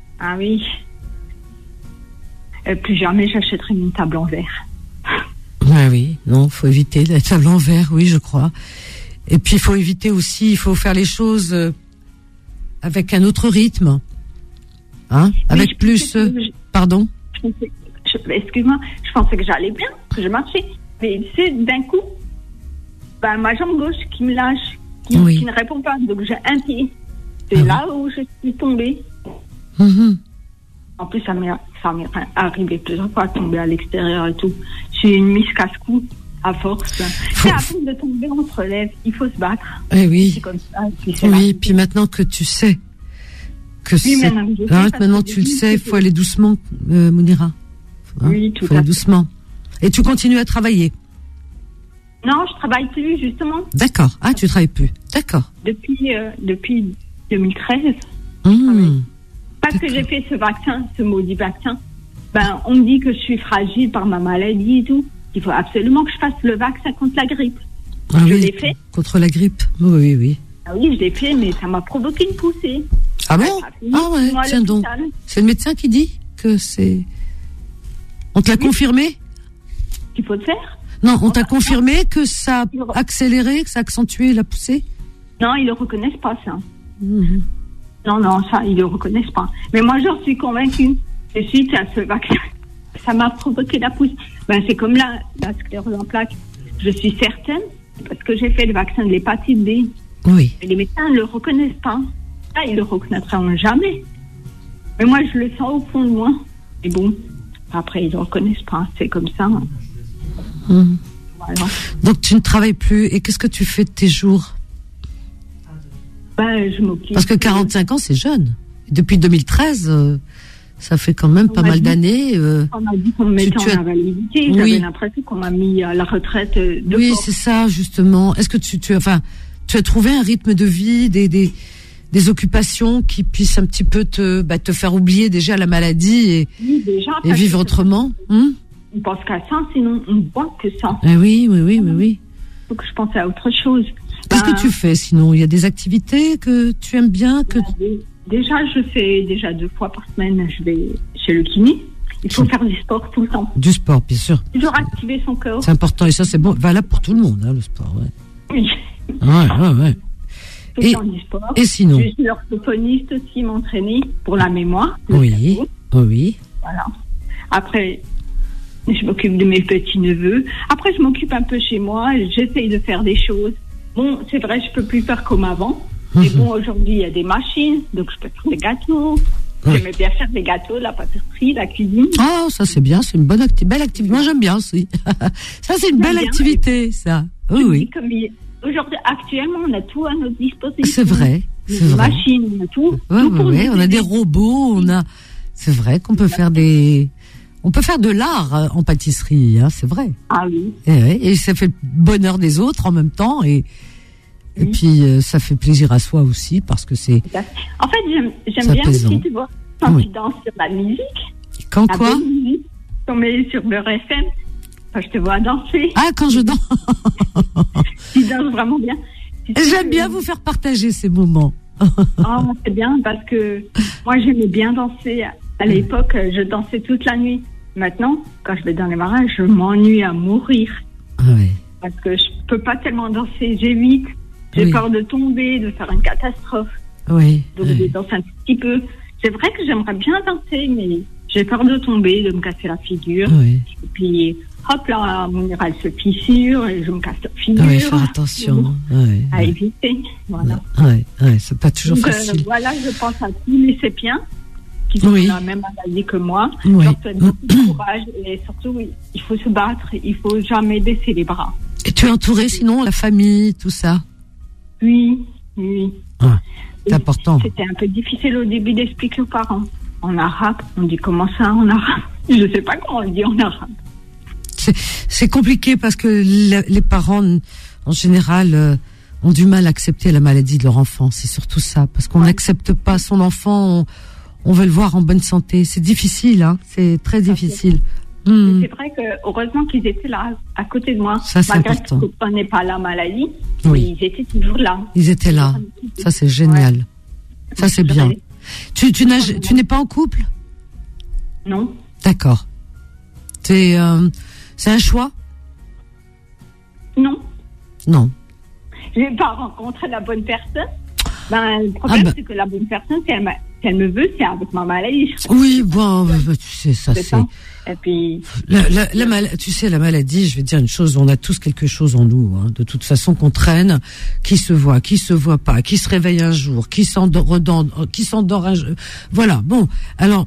Plus jamais j'achèterai une table en verre. Oui, non, faut éviter la table en verre, oui, je crois. Et puis, il faut éviter aussi, il faut faire les choses avec un autre rythme. Hein? Avec plus... Pardon? Excuse-moi, je pensais que j'allais bien, que je marchais. Mais tu sais, d'un coup, ma jambe gauche qui me lâche, qui ne répond pas. Donc, j'ai un pied. C'est là où je suis tombée. En plus, ça m'est arrivé plusieurs fois, tomber à l'extérieur et tout. J'ai une mise casse-cou à force. C'est à peine de tomber, on se relève. Il faut se battre. Oui. C'est comme ça. Puis maintenant que tu sais que maintenant tu le sais, il faut aller doucement, Mounira. Oui, tout à fait. Faut aller doucement. Et tu continues à travailler? Non, je travaille plus, justement. D'accord. Ah, tu travailles plus. D'accord. Depuis 2013. Parce que j'ai fait ce vaccin, ce maudit vaccin. On me dit que je suis fragile par ma maladie et tout. Il faut absolument que je fasse le vaccin contre la grippe. Je l'ai fait. Contre la grippe? Oui. Ah oui, je l'ai fait, mais ça m'a provoqué une poussée. Ah bon? Tiens donc. C'est le médecin qui dit que c'est... On te l'a confirmé? Qu'il faut le faire? Non, on t'a confirmé que ça a accéléré, que ça a accentué la poussée? Non, ils le reconnaissent pas, ça. Non, ça, ils le reconnaissent pas. Mais moi, j'en suis convaincue. Et suite à ce vaccin, ça m'a provoqué la poussée. C'est comme la sclérose en plaques. Je suis certaine, parce que j'ai fait le vaccin de l'hépatite B. Oui. Et les médecins ne le reconnaissent pas. Ça, ils le reconnaîtront jamais. Mais moi, je le sens au fond de moi. Et bon, après, ils ne le reconnaissent pas. C'est comme ça. Voilà. Donc tu ne travailles plus. Et qu'est-ce que tu fais de tes jours? Je m'occupe. Parce que 45 ans, c'est jeune. Depuis 2013, ça fait quand même pas mal d'années. On m'a dit qu'on me mettait en invalidité. Oui. J'avais l'impression qu'on m'a mis à la retraite de Oui, force. c'est ça, justement. Est-ce que tu as trouvé un rythme de vie, des occupations qui puissent un petit peu te faire oublier déjà la maladie Oui, déjà, et vivre autrement? On pense qu'à ça, sinon on ne voit que ça. Oui. Il faut que je pense à autre chose. Qu'est-ce que tu fais sinon? Il y a des activités que tu aimes bien Déjà, je fais 2 fois par semaine, je vais chez le kiné. Il faut faire du sport tout le temps. Du sport, bien sûr. Toujours activer son corps. C'est important et ça, c'est bon, valable pour tout le monde, le sport. Ouais. Oui. Ouais. Et sinon? Je suis orthophoniste aussi, m'entraîner pour la mémoire. Oui. Voilà. Après, je m'occupe de mes petits-neveux. Après, je m'occupe un peu chez moi. J'essaye de faire des choses. Bon, c'est vrai, je peux plus faire comme avant. Mais bon, aujourd'hui, il y a des machines, donc je peux faire des gâteaux. Ouais. J'aimais bien faire des gâteaux, la pâtisserie, la cuisine. Ah, ça c'est bien, c'est une belle activité. Moi, j'aime bien aussi. Ça, c'est une belle activité, ça. Oui. Aujourd'hui, actuellement, on a tout à notre disposition. C'est vrai. Des machines, on a tout. Oui, on a des robots, c'est vrai qu'on peut faire on peut faire de l'art en pâtisserie, c'est vrai. Ah oui. Et ça fait le bonheur des autres en même temps et puis ça fait plaisir à soi aussi parce que c'est. En fait, j'aime bien aussi, tu vois, quand tu danses sur la musique. Quand quoi? Musique, on met sur Beurre FM. Enfin, je te vois danser. Ah, quand je danse. Tu danses vraiment bien. J'aime bien vous faire partager ces moments. C'est bien parce que moi, j'aimais bien danser. À l'époque, je dansais toute la nuit. Maintenant, quand je vais dans les marais, je m'ennuie à mourir. Oui. Parce que je peux pas tellement danser. J'évite. J'ai peur de tomber, de faire une catastrophe. Oui. Donc, je danse un petit peu. C'est vrai que j'aimerais bien danser, mais j'ai peur de tomber, de me casser la figure. Oui. Et puis, hop là, mon miral se fissure et je me casse la figure. Oui, faire attention. À éviter. Voilà. Oui, c'est pas toujours facile. Voilà, je pense à tous les sépiens qui ont la même maladie que moi. Oui. Je leur souhaite beaucoup de courage et surtout, il faut se battre, il faut jamais baisser les bras. Et tu es entouré sinon, la famille, tout ça? Oui. C'est important. C'était un peu difficile au début d'expliquer aux parents. En arabe, on dit comment ça en arabe? Je sais pas comment on le dit en arabe. C'est compliqué parce que les parents, en général, ont du mal à accepter la maladie de leur enfant. C'est surtout ça, parce qu'on n'accepte pas son enfant, on veut le voir en bonne santé. C'est difficile, c'est très difficile. C'est vrai que heureusement qu'ils étaient là, à côté de moi. Ça, c'est important. Malgré qu'on n'est pas la maladie, oui. Ils étaient toujours là. Ils étaient là. Ça, c'est génial. Ça, c'est bien. Tu n'es pas en couple? Non. D'accord. C'est un choix? Non. Je n'ai pas rencontré la bonne personne. Le problème, c'est que la bonne personne, si elle me veut, c'est avec ma maladie. Oui, bon, tu sais, ça c'est. Et puis. Tu sais, la maladie, je vais te dire une chose, on a tous quelque chose en nous, de toute façon qu'on traîne, qui se voit pas, qui se réveille un jour, qui s'endort un jour. Voilà, bon. Alors,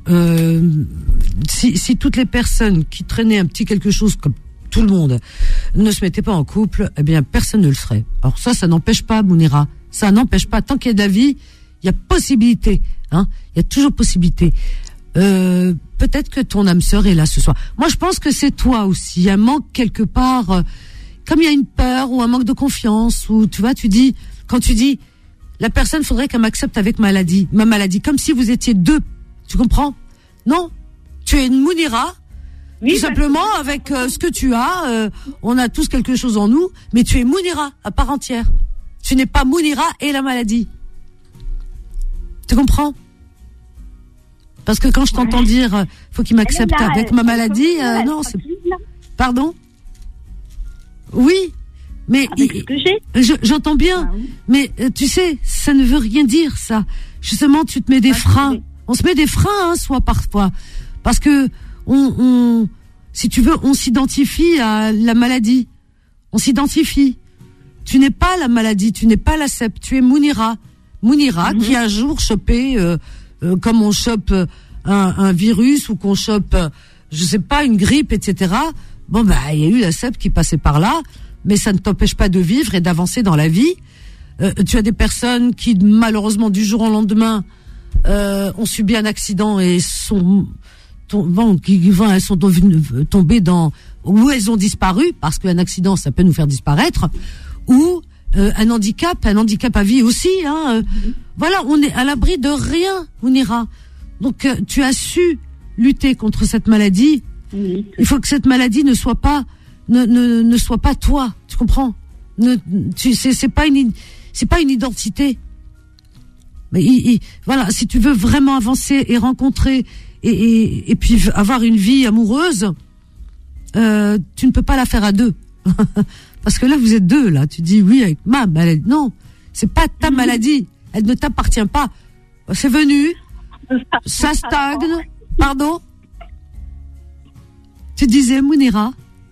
si toutes les personnes qui traînaient un petit quelque chose comme tout le monde ne se mettaient pas en couple, eh bien, personne ne le ferait. Alors ça n'empêche pas, Mounira. Ça n'empêche pas. Tant qu'il y a de la vie, il y a possibilité. Il y a toujours possibilité. Peut-être que ton âme sœur est là ce soir. Moi, je pense que c'est toi aussi. Il y a un manque quelque part, comme il y a une peur ou un manque de confiance, ou tu vois, quand tu dis, la personne faudrait qu'elle m'accepte avec ma maladie, comme si vous étiez deux. Tu comprends? Non. Tu es une Mounira. Tout simplement, avec ce que tu as, on a tous quelque chose en nous, mais tu es Mounira à part entière. Tu n'es pas Mounira et la maladie. Tu comprends? Parce que quand je t'entends dire, faut qu'il m'accepte avec ma maladie, non, c'est. Pardon? Oui, mais j'entends bien. Mais tu sais, ça ne veut rien dire, ça. Justement, tu te mets des freins. On se met des freins, soit parfois, parce que si tu veux, on s'identifie à la maladie. On s'identifie. Tu n'es pas la maladie, tu n'es pas la CEP, tu es Mounira. Mounira qui un jour chopé, comme on chope un virus ou qu'on chope, je sais pas, une grippe, etc. Bon, il y a eu la SEP qui passait par là, mais ça ne t'empêche pas de vivre et d'avancer dans la vie. Tu as des personnes qui, malheureusement, du jour au lendemain, ont subi un accident et elles sont tombées dans, ou elles ont disparu, parce qu'un accident, ça peut nous faire disparaître, ou un handicap à vie aussi. Voilà, on est à l'abri de rien, Mounira. Donc, tu as su lutter contre cette maladie. Oui. Il faut que cette maladie ne soit pas toi. Tu comprends? C'est pas une identité. Mais voilà, si tu veux vraiment avancer et rencontrer et puis avoir une vie amoureuse, tu ne peux pas la faire à deux. Parce que là, vous êtes deux, là. Tu dis oui avec ma maladie. Non, c'est pas ta maladie. Elle ne t'appartient pas. C'est venu, ça stagne. Pardon? Tu disais, Mounira?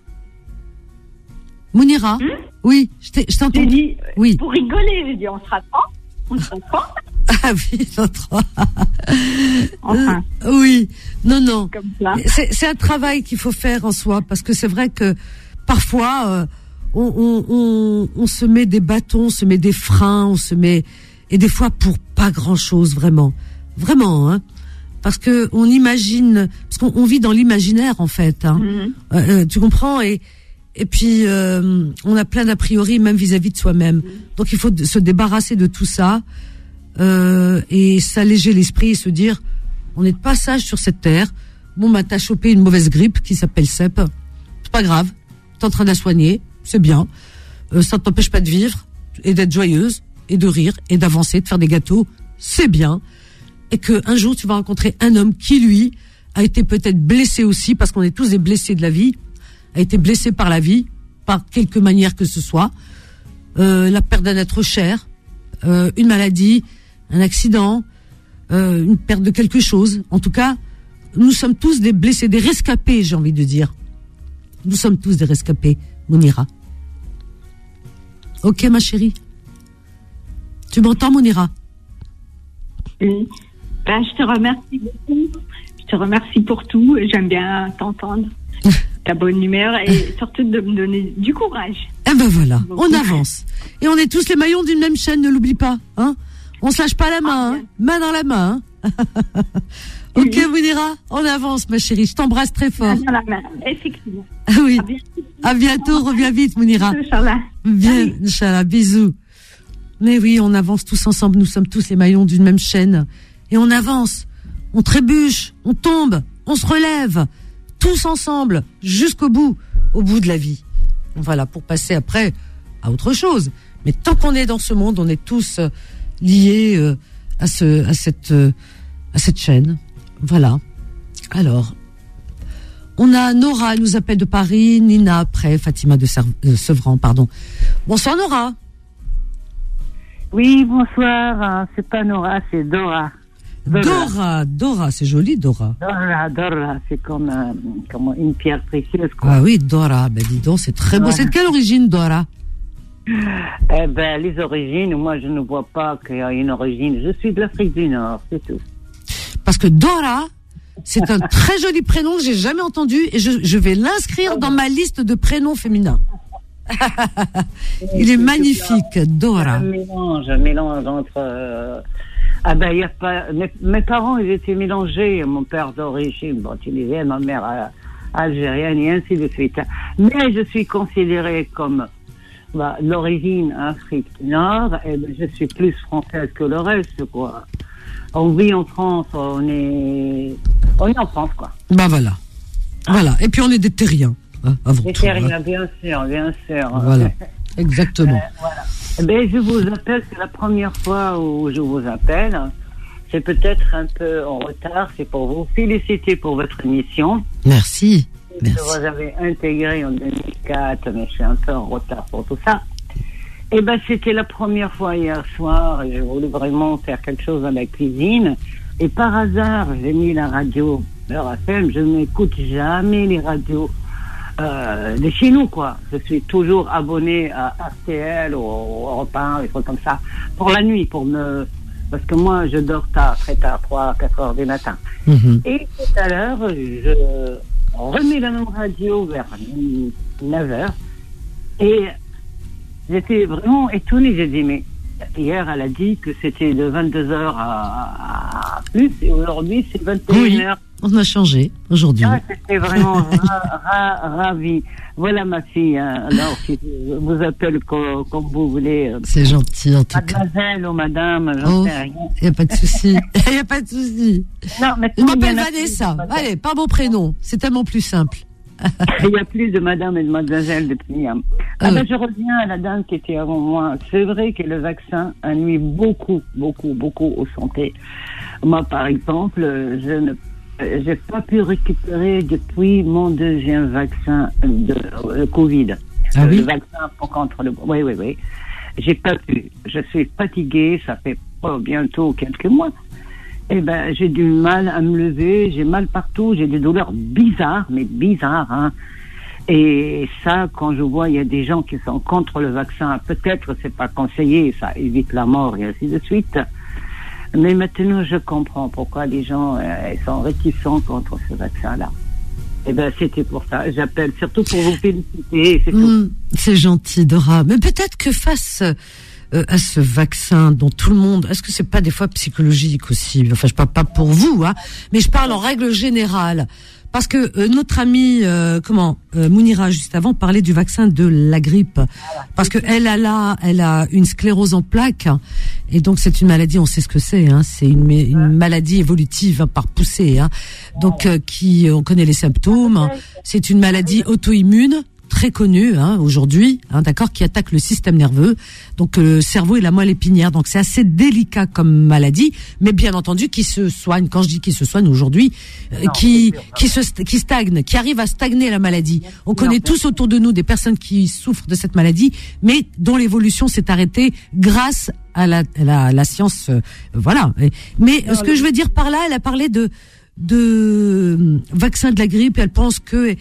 Oui, je t'entends. J'ai dit, oui. Pour rigoler, j'ai dit, on sera trois. Ah oui, trois. Enfin. Oui, non. Comme ça. C'est un travail qu'il faut faire en soi, parce que c'est vrai que parfois, on se met des bâtons, on se met des freins, et des fois pour pas grand chose, vraiment, parce que on imagine, parce qu'on vit dans l'imaginaire en fait, tu comprends, et puis on a plein d'a priori même vis-à-vis de soi-même. Donc il faut se débarrasser de tout ça et s'alléger l'esprit et se dire, on est de passage sur cette terre. Bon, t'as chopé une mauvaise grippe qui s'appelle SEP, c'est pas grave, t'es en train de la soigner, c'est bien, ça ne t'empêche pas de vivre et d'être joyeuse et de rire et d'avancer, de faire des gâteaux, c'est bien. Et qu'un jour tu vas rencontrer un homme qui lui a été peut-être blessé aussi, parce qu'on est tous des blessés de la vie, a été blessé par la vie, par quelque manière que ce soit, la perte d'un être cher, une maladie, un accident, une perte de quelque chose. En tout cas, nous sommes tous des blessés, des rescapés, j'ai envie de dire. Nous sommes tous des rescapés, Mounira. Ok, ma chérie? Tu m'entends, Mounira? Oui. Je te remercie beaucoup. Je te remercie pour tout. J'aime bien t'entendre. Ta bonne humeur et surtout de me donner du courage. Eh ben voilà, on avance. Et on est tous les maillons d'une même chaîne, ne l'oublie pas. On se lâche pas la main, main dans la main. Ok, Mounira, on avance, ma chérie. Je t'embrasse très fort. Main dans la main, effectivement. Oui. À bientôt, reviens vite, Mounira. Inch'Allah. Bien, Inch'Allah, bisous. Mais oui, on avance tous ensemble. Nous sommes tous les maillons d'une même chaîne. Et on avance. On trébuche, on tombe, on se relève. Tous ensemble, jusqu'au bout, au bout de la vie. Voilà, pour passer après à autre chose. Mais tant qu'on est dans ce monde, on est tous liés à cette chaîne. Voilà. Alors, on a Nora, elle nous appelle de Paris, Nina après, Fatima de Sevran, pardon. Bonsoir Nora. Oui, bonsoir. C'est pas Nora, c'est Dora. Dora, c'est joli, Dora. Dora, c'est comme une pierre précieuse, quoi. Ah oui, Dora, dis donc, c'est très beau. C'est de quelle origine, Dora? Les origines, moi, je ne vois pas qu'il y a une origine. Je suis de l'Afrique du Nord, c'est tout. Parce que Dora, c'est un très joli prénom que j'ai jamais entendu et je vais l'inscrire dans ma liste de prénoms féminins. Il est magnifique, Dora. Un mélange entre... y a pas... Mes parents, ils étaient mélangés. Mon père d'origine tunisien, ma mère algérienne et ainsi de suite. Mais je suis considérée comme l'origine Afrique du Nord, et je suis plus française que le reste, quoi. On vit en France, on est en France, quoi. Voilà. Et puis on est des terriens, avant des tout. Terriens, bien sûr. Voilà, exactement. Voilà. Je vous appelle, c'est la première fois où je vous appelle. C'est peut-être un peu en retard, c'est pour vous féliciter pour votre émission. Merci. Vous avez intégré en 2004, mais je suis un peu en retard pour tout ça. C'était la première fois hier soir, et je voulais vraiment faire quelque chose dans la cuisine. Et par hasard, j'ai mis la radio, Beurre FM, je n'écoute jamais les radios de chez nous, quoi. Je suis toujours abonné à RTL ou Europe 1, des trucs comme ça, pour la nuit, parce que moi, je dors très tard, 3-4 heures du matin. Et tout à l'heure, remis la même radio vers 9h. Et j'étais vraiment étonnée. J'ai dit, mais hier, elle a dit que c'était de 22h à plus, et aujourd'hui, c'est 21h. Oui, on a changé aujourd'hui. Ah, c'était vraiment ravi. Voilà ma fille. Hein. Alors, je vous appelle comme vous voulez. C'est gentil, en tout cas. Mademoiselle ou madame, j'en sais rien. Il n'y a pas de souci. Il n'y a pas de souci. Non, mais je m'appelle Vanessa. Allez, pas mon prénom. C'est tellement plus simple. Il n'y a plus de madame et de mademoiselle depuis. Je reviens à la dame qui était avant moi. C'est vrai que le vaccin a nuit beaucoup aux santé. Moi, par exemple, je n'ai pas pu récupérer depuis mon deuxième vaccin de Covid. Ah oui? Le vaccin contre le... Oui. J'ai pas pu. Je suis fatiguée. Ça fait bientôt quelques mois. Eh ben, j'ai du mal à me lever, j'ai mal partout, j'ai des douleurs bizarres, hein. Et ça, quand je vois, il y a des gens qui sont contre le vaccin, peut-être c'est pas conseillé, ça évite la mort et ainsi de suite. Mais maintenant, je comprends pourquoi les gens sont réticents contre ce vaccin-là. Eh ben, c'était pour ça. J'appelle surtout pour vous féliciter, c'est tout. C'est gentil, Dora. Mais peut-être que face à ce vaccin dont tout le monde... Est-ce que c'est pas des fois psychologique aussi? Enfin, je parle pas pour vous, hein, mais je parle en règle générale. Parce que notre amie, Mounira, juste avant, parlait du vaccin de la grippe. Parce que elle a une sclérose en plaques. Et donc, c'est une maladie, on sait ce que c'est, hein. C'est une maladie évolutive, hein, par poussée, hein. Donc, on connaît les symptômes. C'est une maladie auto-immune, très connue, hein, aujourd'hui, hein, d'accord, qui attaque le système nerveux, donc le cerveau et la moelle épinière. Donc c'est assez délicat comme maladie, mais bien entendu qui se soigne. Quand je dis qui se soigne aujourd'hui, qui stagne, qui arrive à stagner la maladie. On connaît tous autour de nous des personnes qui souffrent de cette maladie, mais dont l'évolution s'est arrêtée grâce à la science, voilà. Mais ce que je veux dire par là, elle a parlé de vaccin de la grippe, elle pense que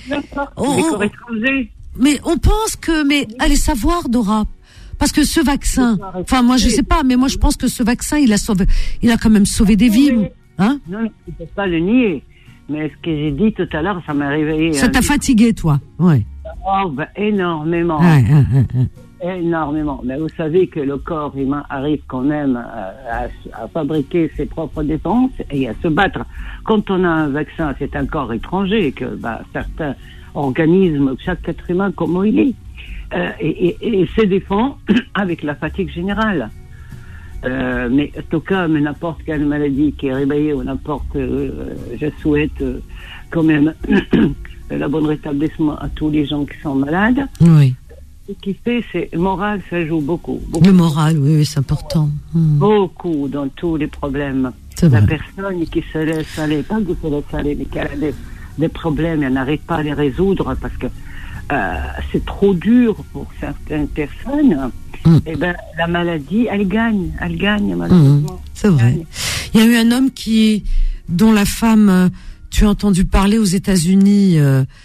mais on pense que, mais allez savoir, Dora, parce que ce vaccin, enfin moi je sais pas, mais moi je pense que ce vaccin il a quand même sauvé des vies, hein. Non, il ne peut pas le nier, mais ce que j'ai dit tout à l'heure, ça m'a réveillé. Ça t'a fatigué, toi? Ouais. Oh, énormément. Énormément. Mais vous savez que le corps humain arrive quand même à fabriquer ses propres défenses et à se battre. Quand on a un vaccin, c'est un corps étranger que certains organismes, chaque être humain comme il est, et se défend avec la fatigue générale. Mais en tout cas, n'importe quelle maladie qui est réveillée ou n'importe, je souhaite quand même le bon rétablissement à tous les gens qui sont malades. Oui. Ce qui fait, c'est le moral, ça joue beaucoup. Le moral, oui, c'est important. Beaucoup dans tous les problèmes. La personne qui se laisse aller, pas qui se laisse aller, mais qui a des problèmes, elle n'arrive pas à les résoudre parce que c'est trop dur pour certaines personnes. Et ben la maladie, elle gagne malheureusement. C'est vrai. Il y a eu un homme dont la femme, tu as entendu parler aux États-Unis.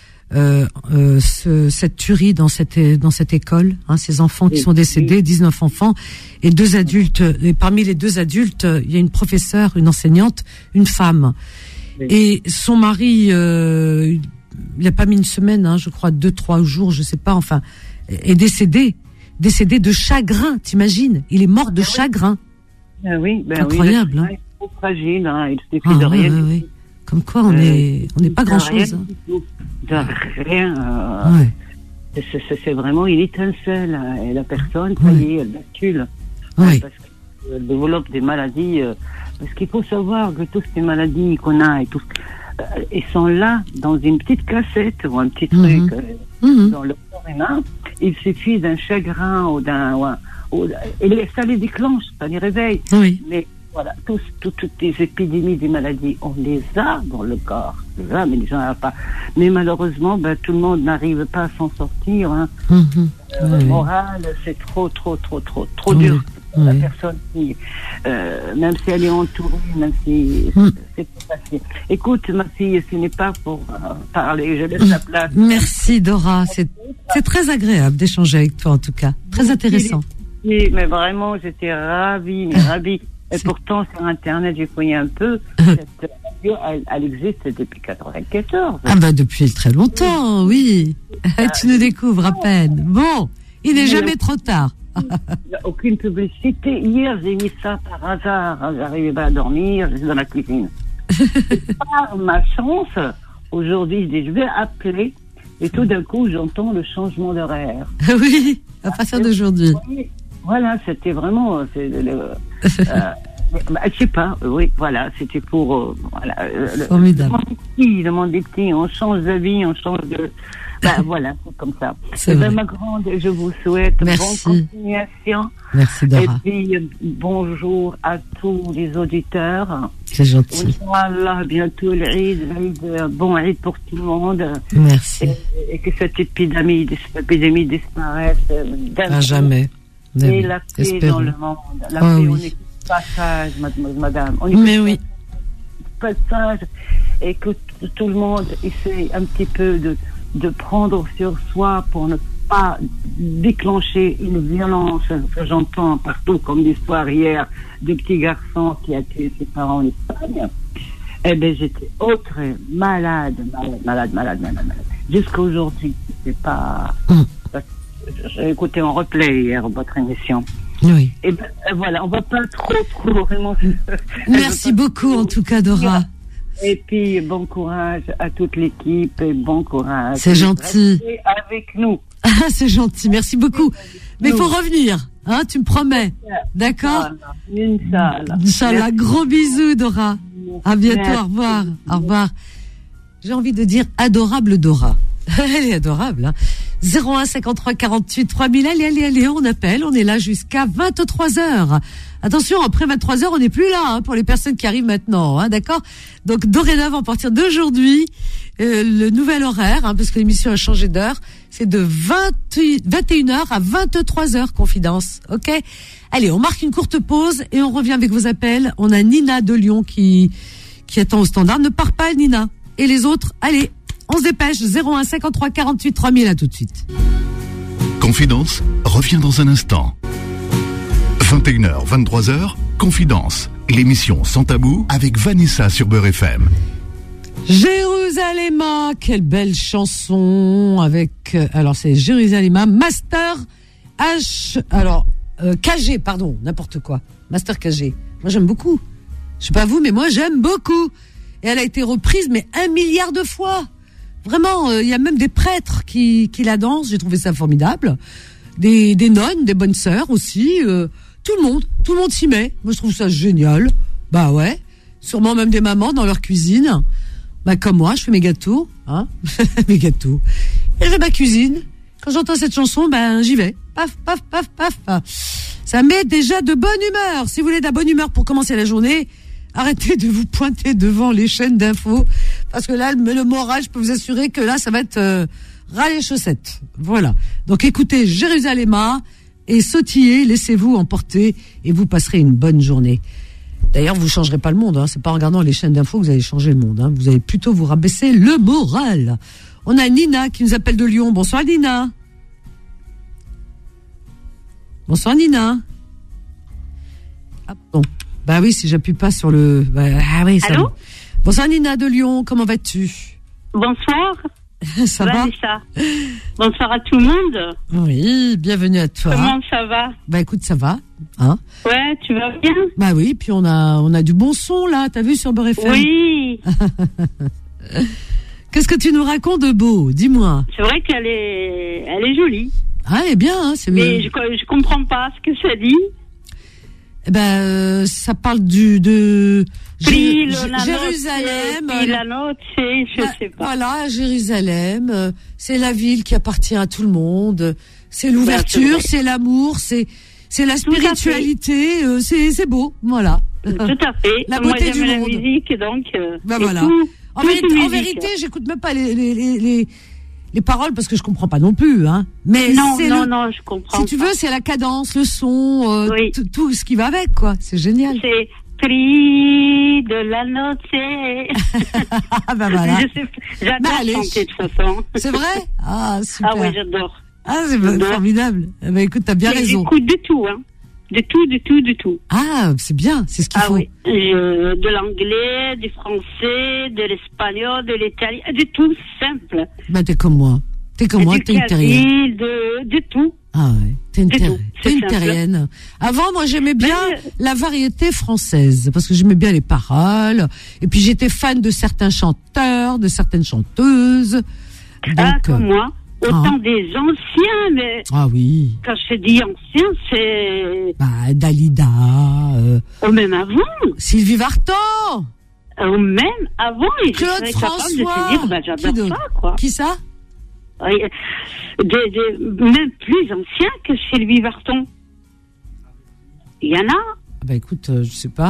Cette tuerie dans cette école, hein, ces enfants qui sont décédés, 19 enfants et 2 adultes, et parmi les 2 adultes il y a une professeure, une enseignante, une femme, et son mari il a pas mis une semaine, hein, je crois 2-3 jours, je sais pas, enfin, est décédé de chagrin, t'imagines, il est mort de chagrin. Oui, incroyable, hein. Il est trop fragile, hein, il suffit de rien. Oui. Comme quoi on n'est pas grand-chose. Hein. De rien. C'est vraiment une étincelle. Et la personne, ça y est, elle bascule. Oui. Parce qu'elle développe des maladies. Parce qu'il faut savoir que toutes ces maladies qu'on a, elles sont là dans une petite cassette ou un petit truc dans le corps humain. Il suffit d'un chagrin et ça les déclenche, ça les réveille. Oui. Mais voilà, toutes les épidémies des maladies, on les a dans le corps. Mais les gens n'ont pas. Mais malheureusement, tout le monde n'arrive pas à s'en sortir. Hein. Le moral, c'est trop dur. La personne qui, même si elle est entourée, même si c'est pas facile. Écoute, ma fille, ce n'est pas pour parler, je laisse la place. Merci Dora, c'est très agréable d'échanger avec toi en tout cas, très intéressant. Oui, mais vraiment, j'étais ravie. Et pourtant, sur Internet, j'ai fouillé un peu. radio, elle existe depuis 94. Ah bah depuis très longtemps, oui. Tu nous découvres à peine. Bon, il n'est jamais trop tard. Il n'y a aucune publicité. Hier, j'ai mis ça par hasard. J'arrivais pas à dormir, j'étais dans la cuisine. Par ma chance, aujourd'hui, je dis, je vais appeler. Et tout d'un coup, j'entends le changement d'horaire. Oui, à partir d'aujourd'hui. Voilà, c'était vraiment... je sais pas, oui, voilà, c'était pour... Formidable. Le monde des petits, on change de vie, on change de... voilà, c'est comme ça. C'est vrai. Ma grande, je vous souhaite Merci. bonne continuation. Merci Dora. Et puis, bonjour à tous les auditeurs. C'est gentil. Voilà, bientôt l'Eid, bon Eid pour tout le monde. Merci. Et que cette épidémie disparaisse À jamais. Et la paix espérons. dans le monde. La paix, oui. on est passage, madame. On est Mais oui. passage. Et que tout le monde essaie un petit peu de prendre sur soi pour ne pas déclencher une violence que j'entends partout, comme l'histoire hier du petit garçon qui a tué ses parents en Espagne. Eh bien, j'étais malade. Jusqu'à aujourd'hui, c'est pas... J'ai écouté en replay hier votre émission. Oui. Et ben voilà, on va pas trop vraiment... Merci beaucoup en tout cas Dora. Et puis, bon courage à toute l'équipe et bon courage. C'est gentil. Restez avec nous. Ah, c'est gentil, merci beaucoup. Mais il faut revenir, hein, tu me promets. D'accord? Inch'Allah, gros bisous Dora. À bientôt, Merci. au revoir. Au revoir. J'ai envie de dire adorable Dora. Elle est adorable, hein. 01 53 48 3000, allez, on appelle, on est là jusqu'à 23h. Attention, après 23h, on n'est plus là, hein, pour les personnes qui arrivent maintenant, hein, d'accord? Donc, dorénavant, à partir d'aujourd'hui, le nouvel horaire, hein, parce que l'émission a changé d'heure, c'est de 21h à 23h, confidence, ok? Allez, on marque une courte pause et on revient avec vos appels. On a Nina de Lyon qui attend au standard. Ne pars pas, Nina. Et les autres, allez, on se dépêche. 01 53 48 3000, à tout de suite. Confidence revient dans un instant. 21h, 23h, Confidence, l'émission sans tabou avec Vanessa sur Beurre FM. Jérusalem, quelle belle chanson avec, alors c'est Jérusalem, Master H, alors, KG, pardon, n'importe quoi. Master KG. Moi j'aime beaucoup. Je sais pas vous, mais moi j'aime beaucoup. Et elle a été reprise, mais 1 milliard de fois. Vraiment, il y a même des prêtres qui la dansent. J'ai trouvé ça formidable. Des nonnes, des bonnes sœurs aussi. Tout le monde s'y met. Moi, je trouve ça génial. Bah ouais. Sûrement même des mamans dans leur cuisine. Bah comme moi, je fais mes gâteaux, hein. Mes gâteaux. Et j'ai ma cuisine. Quand j'entends cette chanson, ben j'y vais. Paf, paf, paf, paf, paf. Ça met déjà de bonne humeur. Si vous voulez de la bonne humeur pour commencer la journée, arrêtez de vous pointer devant les chaînes d'infos. Parce que là, le moral, je peux vous assurer que là, ça va être ras les chaussettes. Voilà. Donc écoutez Jérusalem et sautillez, laissez-vous emporter et vous passerez une bonne journée. D'ailleurs, vous changerez pas le monde, hein. C'est pas en regardant les chaînes d'infos que vous allez changer le monde, hein. Vous allez plutôt vous rabaisser le moral. On a Nina qui nous appelle de Lyon. Bonsoir Nina. Bonsoir Nina. Ah bon. Bah oui, si j'appuie pas sur le... ah oui, ça... Allô? Bonsoir Nina de Lyon, comment vas-tu? Bonsoir. Ça va? Bonsoir à tout le monde. Oui, bienvenue à toi. Comment ça va? Bah écoute, ça va, hein? Ouais, tu vas bien? Bah oui, puis on a du bon son là, t'as vu sur Beurre FM? Oui. Qu'est-ce que tu nous racontes de beau? Dis-moi. C'est vrai qu'elle est jolie. Ah, elle est bien, hein, c'est mais je comprends pas ce que ça dit. Eh ben, ça parle de Jérusalem. Je sais pas. Voilà, Jérusalem, c'est la ville qui appartient à tout le monde. C'est l'ouverture, c'est l'amour, c'est la spiritualité. C'est beau, voilà. Tout à fait. La moi, beauté du j'aime la monde. musique, donc. Ben voilà. En vérité, j'écoute même pas les paroles parce que je comprends pas non plus, hein. Mais non, je comprends. Si tu veux, c'est la cadence, le son, tout ce qui va avec, quoi. C'est génial. C'est prix de la noce. Ah bah voilà. J'adore chanter de toute façon. C'est vrai? Ah super. Ah oui, j'adore. Ah c'est formidable. Bah écoute, t'as bien raison. J'écoute de tout, hein. De tout. Ah, c'est bien, c'est ce qu'il faut. Oui. De l'anglais, du français, de l'espagnol, de l'italien, de tout, simple. Bah, t'es comme moi. T'es une terrienne. De tout. Ah ouais, t'es une terrienne. Avant, moi, j'aimais bien la variété française, parce que j'aimais bien les paroles, et puis j'étais fan de certains chanteurs, de certaines chanteuses. Donc, comme moi. Autant des anciens, mais... Ah oui. Quand je dis anciens, c'est... Bah, Dalida... Ou même avant. Sylvie Vartan. Ou même avant. Et Claude François. De se dire, bah, j'adore ça, quoi. Qui ça? Oui, même plus anciens que Sylvie Vartan. Il y en a. Bah écoute, je sais pas.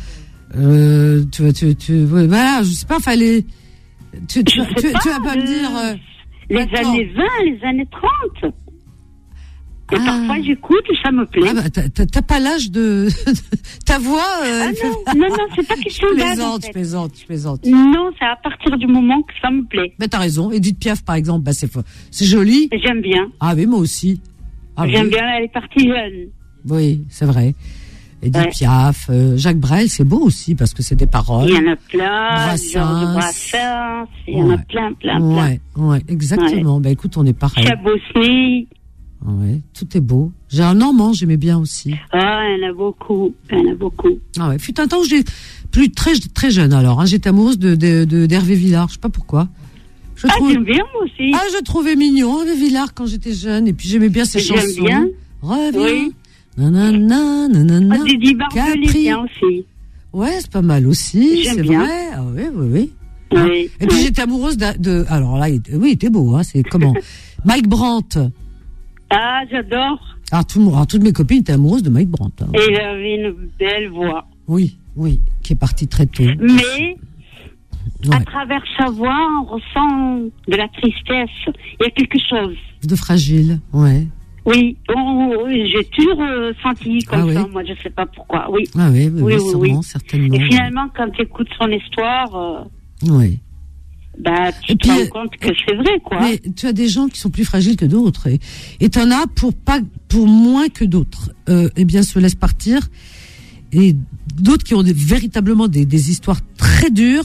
Voilà, je sais pas, fallait... Tu vas pas me dire... Les années 20, les années 30. Et parfois j'écoute et ça me plaît. Ah bah, t'as pas l'âge de... Ta voix... Non, c'est pas question d'âge. Je plaisante. Non, c'est à partir du moment que ça me plaît. Mais t'as raison. Edith Piaf, par exemple, bah c'est joli. J'aime bien. Ah oui, moi aussi. J'aime bien, elle est partie jeune. Oui, c'est vrai. Edith Piaf, Jacques Brel, c'est beau aussi parce que c'est des paroles. Il y en a plein. Brassens, il y en a plein. Ouais, exactement. Bah écoute, on est pareil. Chabosny. Ouais, tout est beau. J'ai un Normand, j'aimais bien aussi. Ah, il y en a beaucoup. Ah ouais, fut un temps où j'étais très jeune alors. Hein, j'étais amoureuse d'Hervé Villard, je sais pas pourquoi. J'aime bien moi aussi. Ah, je trouvais mignon Hervé Villard quand j'étais jeune et puis j'aimais bien ses chansons. J'aime bien. Reviens. Oui. Nanana. Didi Barbelé bien aussi. Ouais, c'est pas mal aussi, c'est bien. vrai. Ah oui. Et puis j'étais amoureuse alors là, il était beau, hein, c'est comment Mike Brandt. Ah, j'adore. Alors, toutes mes copines étaient amoureuses de Mike Brandt. Hein. Et il avait une belle voix. Oui, qui est partie très tôt. Mais, à travers sa voix, on ressent de la tristesse. Il y a quelque chose. De fragile, ouais. Oui, j'ai toujours senti comme ça, moi, je sais pas pourquoi. Oui. Ah oui, sûrement, certainement. Et finalement, quand tu écoutes son histoire... oui. Bah, tu te rends compte que c'est vrai, quoi. Mais tu as des gens qui sont plus fragiles que d'autres, et t'en as pour moins que d'autres. Eh bien, se laissent partir, et d'autres qui ont véritablement des histoires très dures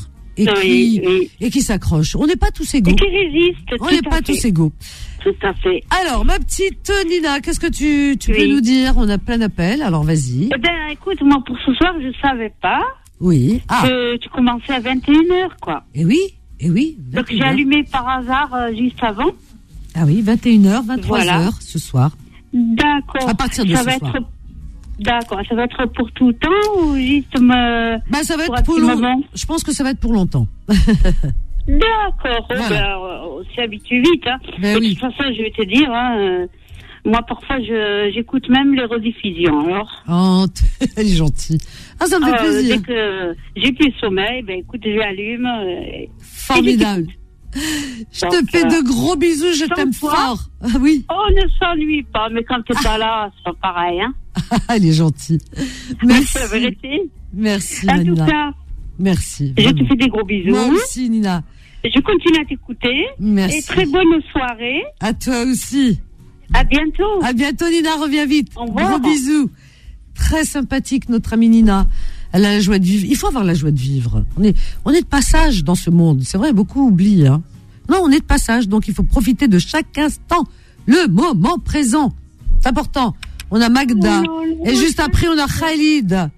et qui s'accrochent. On n'est pas tous égaux. Et qui résistent. On n'est pas tous égaux. Tout à fait. Alors, ma petite Nina, qu'est-ce que tu peux nous dire? On a plein d'appels, alors vas-y. Eh ben, écoute, moi, pour ce soir, je savais pas. Oui. Que tu commençais à 21h, quoi. Eh oui. Donc, j'ai allumé par hasard juste avant. Ah oui, 21h, 23h ce soir. D'accord. À partir de ce soir. D'accord, ça va être pour tout le temps ou juste ça va être pour longtemps. Je pense que ça va être pour longtemps. D'accord, on s'y habitue vite. Hein. De toute façon, je vais te dire, moi parfois j'écoute même les rediffusions. Alors. Oh, elle est gentille. Ah, ça me fait plaisir. Dès que j'ai plus sommeil, écoute, j'allume. Formidable. Je te fais de gros bisous, je t'aime fort. Ah oui. On ne s'ennuie pas, mais quand t'es pas là, c'est pas pareil, hein. Elle est gentille. Merci. C'est la vérité. Merci, en Nina. tout cas, merci. Je te fais des gros bisous. Moi aussi, Nina. Je continue à t'écouter. Merci. Et très bonne soirée. À toi aussi. À bientôt. À bientôt, Nina. Reviens vite. Au revoir. Gros bisous. Très sympathique, notre amie Nina. Elle a la joie de vivre. Il faut avoir la joie de vivre. On est de passage dans ce monde. C'est vrai, beaucoup oublient. Hein. Non, on est de passage, donc il faut profiter de chaque instant. Le moment présent. C'est important. On a Magda. Et juste après, on a Khalid.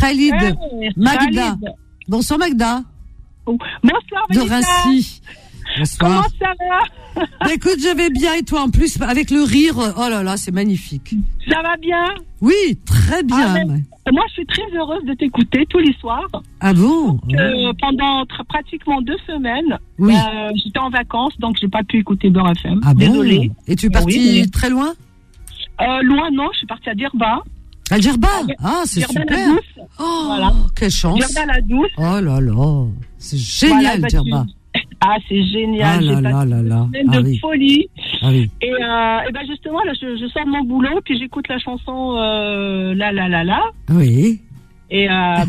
Magda. Bonsoir, Magda. Bonsoir, de Rassi. Bonsoir. Comment ça va? Écoute, je vais bien, et toi en plus, avec le rire, oh là là, c'est magnifique. Ça va bien? Oui, très bien. Moi, je suis très heureuse de t'écouter tous les soirs. Ah bon? Pendant pratiquement 2 semaines, oui. J'étais en vacances, donc j'ai pas pu écouter Beurre FM. Ah Désolée. Bon? Et tu es partie très loin? Loin, non, je suis partie à Djerba. À Djerba? Ah, c'est Djerba super. La Douce. Oh, voilà. Quelle chance. Djerba la Douce. Oh là là, c'est génial, voilà, Djerba. Ah, c'est génial. Ah là là là. De folie. Ah oui. Et ben justement, là, je sors de mon boulot, puis j'écoute la chanson La La La La. Oui. Et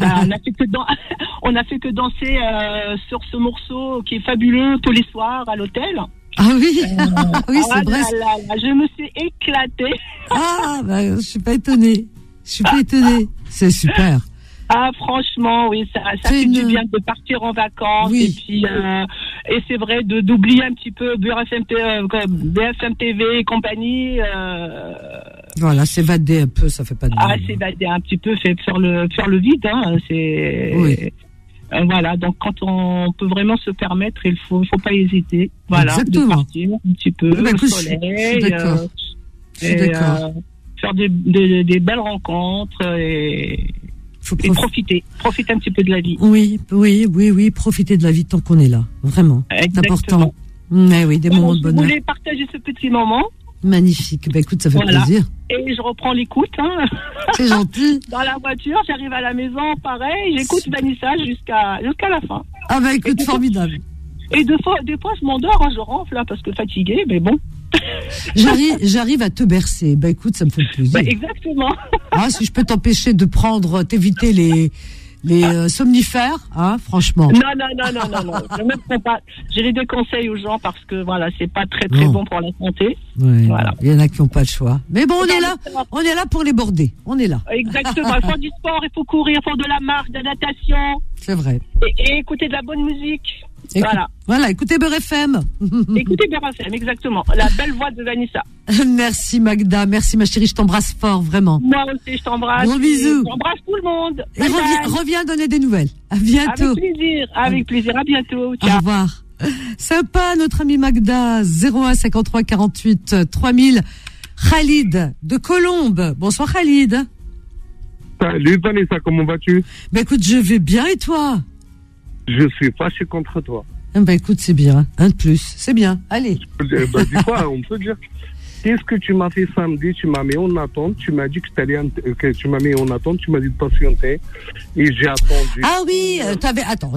on a fait que danser sur ce morceau qui est fabuleux tous les soirs à l'hôtel. Ah oui, oui, c'est vrai. Je me suis éclatée. Ah, bah, je suis pas étonnée. Je suis pas étonnée. C'est super. Ah, franchement, oui, ça fait du bien de partir en vacances. Oui. Et puis, et c'est vrai d'oublier un petit peu BFM TV et compagnie. Voilà, s'évader un peu, ça fait pas de mal. Ah, s'évader un petit peu, faire le vide, hein. C'est. Oui. Voilà, donc quand on peut vraiment se permettre, il faut pas hésiter. Voilà, exactement. De partir un petit peu au soleil. Je suis d'accord. Je suis d'accord. Faire des belles rencontres et profiter un petit peu de la vie. Oui, profiter de la vie tant qu'on est là, vraiment. C'est important. Mais oui, des moments de bonheur. Je voulais partager ce petit moment. Magnifique. Bah écoute, ça fait plaisir. Et je reprends l'écoute. Hein. C'est gentil. Dans la voiture, j'arrive à la maison, pareil, j'écoute Vanessa jusqu'à la fin. Ah bah écoute, formidable. Et des fois, je m'endors, hein, je ronfle là parce que fatiguée, mais bon. J'arrive à te bercer. Bah écoute, ça me fait plaisir. Bah, exactement. Ah, si je peux t'empêcher de t'éviter les somnifères, hein, franchement. Non. Je ne prends pas. J'ai des conseils aux gens parce que voilà, c'est pas très bon pour la santé. Ouais, voilà. Il y en a qui n'ont pas le choix. Mais bon, on est là pour les border. On est là. Exactement. Il faut du sport, il faut courir, il faut de la marche, de la natation. C'est vrai. Et écouter de la bonne musique. Voilà, écoutez Beurre FM. Écoutez Beurre FM, exactement. La belle voix de Vanessa. Merci Magda, merci ma chérie, je t'embrasse fort, vraiment. Moi aussi, je t'embrasse. Gros bisous. J'embrasse tout le monde. Et reviens donner des nouvelles. À bientôt. Avec plaisir. À bientôt. Ciao. Au revoir. Sympa, notre amie Magda, 01 53 48 3000. Khalid de Colombes. Bonsoir Khalid. Salut Vanessa, comment vas-tu? Bah écoute, je vais bien et toi? Je suis fâché contre toi. Bah écoute, c'est bien. Un de plus. C'est bien. Allez. Bah dis quoi, on peut dire. Qu'est-ce que tu m'as fait samedi? Tu m'as mis en attente. Tu m'as dit que tu m'as mis en attente. Tu m'as dit de patienter. Et j'ai attendu. Ah oui, t'avais. Attends.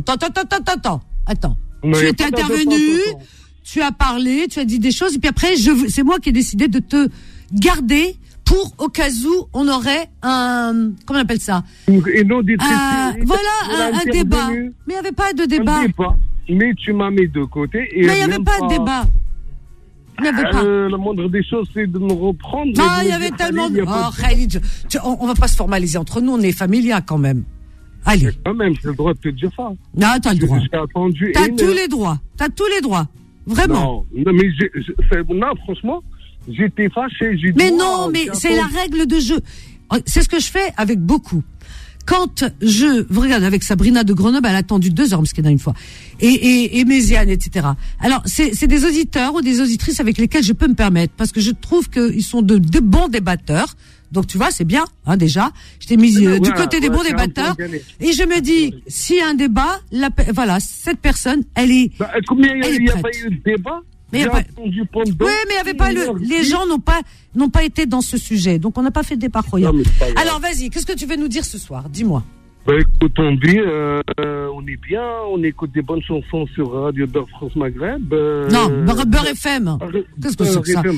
Tu étais intervenu. Tu as parlé. Tu as dit des choses. Et puis après, c'est moi qui ai décidé de te garder pour au cas où on aurait un, comment on appelle ça? Voilà, un débat. Mais il n'y avait pas de débat. Mais tu m'as mis de côté. Et mais il n'y avait pas de débat. Il n'y avait pas. La moindre des choses, c'est de me reprendre. Non, il y avait tellement de. Oh, Khalid, on va pas se formaliser entre nous, on est familial quand même. Allez. Quand même, j'ai le droit de te dire ça. Non, t'as le droit. T'as tous les droits. Vraiment. Non, mais franchement. J'étais fâché, j'ai dit. Mais non, mais c'est la règle de jeu. C'est ce que je fais avec beaucoup. Quand vous regardez avec Sabrina de Grenoble, elle a attendu 2 heures, parce qu'il y en a une fois. Et Méziane, etc. Alors, c'est des auditeurs ou des auditrices avec lesquels je peux me permettre, parce que je trouve qu'ils sont de bons débatteurs. Donc, tu vois, c'est bien, hein, déjà. Je t'ai mis du côté des bons débatteurs. Et je me dis, s'il y a un débat, cette personne, elle est. Combien il n'y a pas eu de débat? Mais oui, mais il y avait pas les gens n'ont pas été dans ce sujet, donc on n'a pas fait de débat royal. Alors vas-y, qu'est-ce que tu veux nous dire ce soir? Dis-moi. Écoute, on est bien, on écoute des bonnes chansons sur Radio Beurre France Maghreb. Non, Beurre FM. Qu'est-ce que c'est que ça?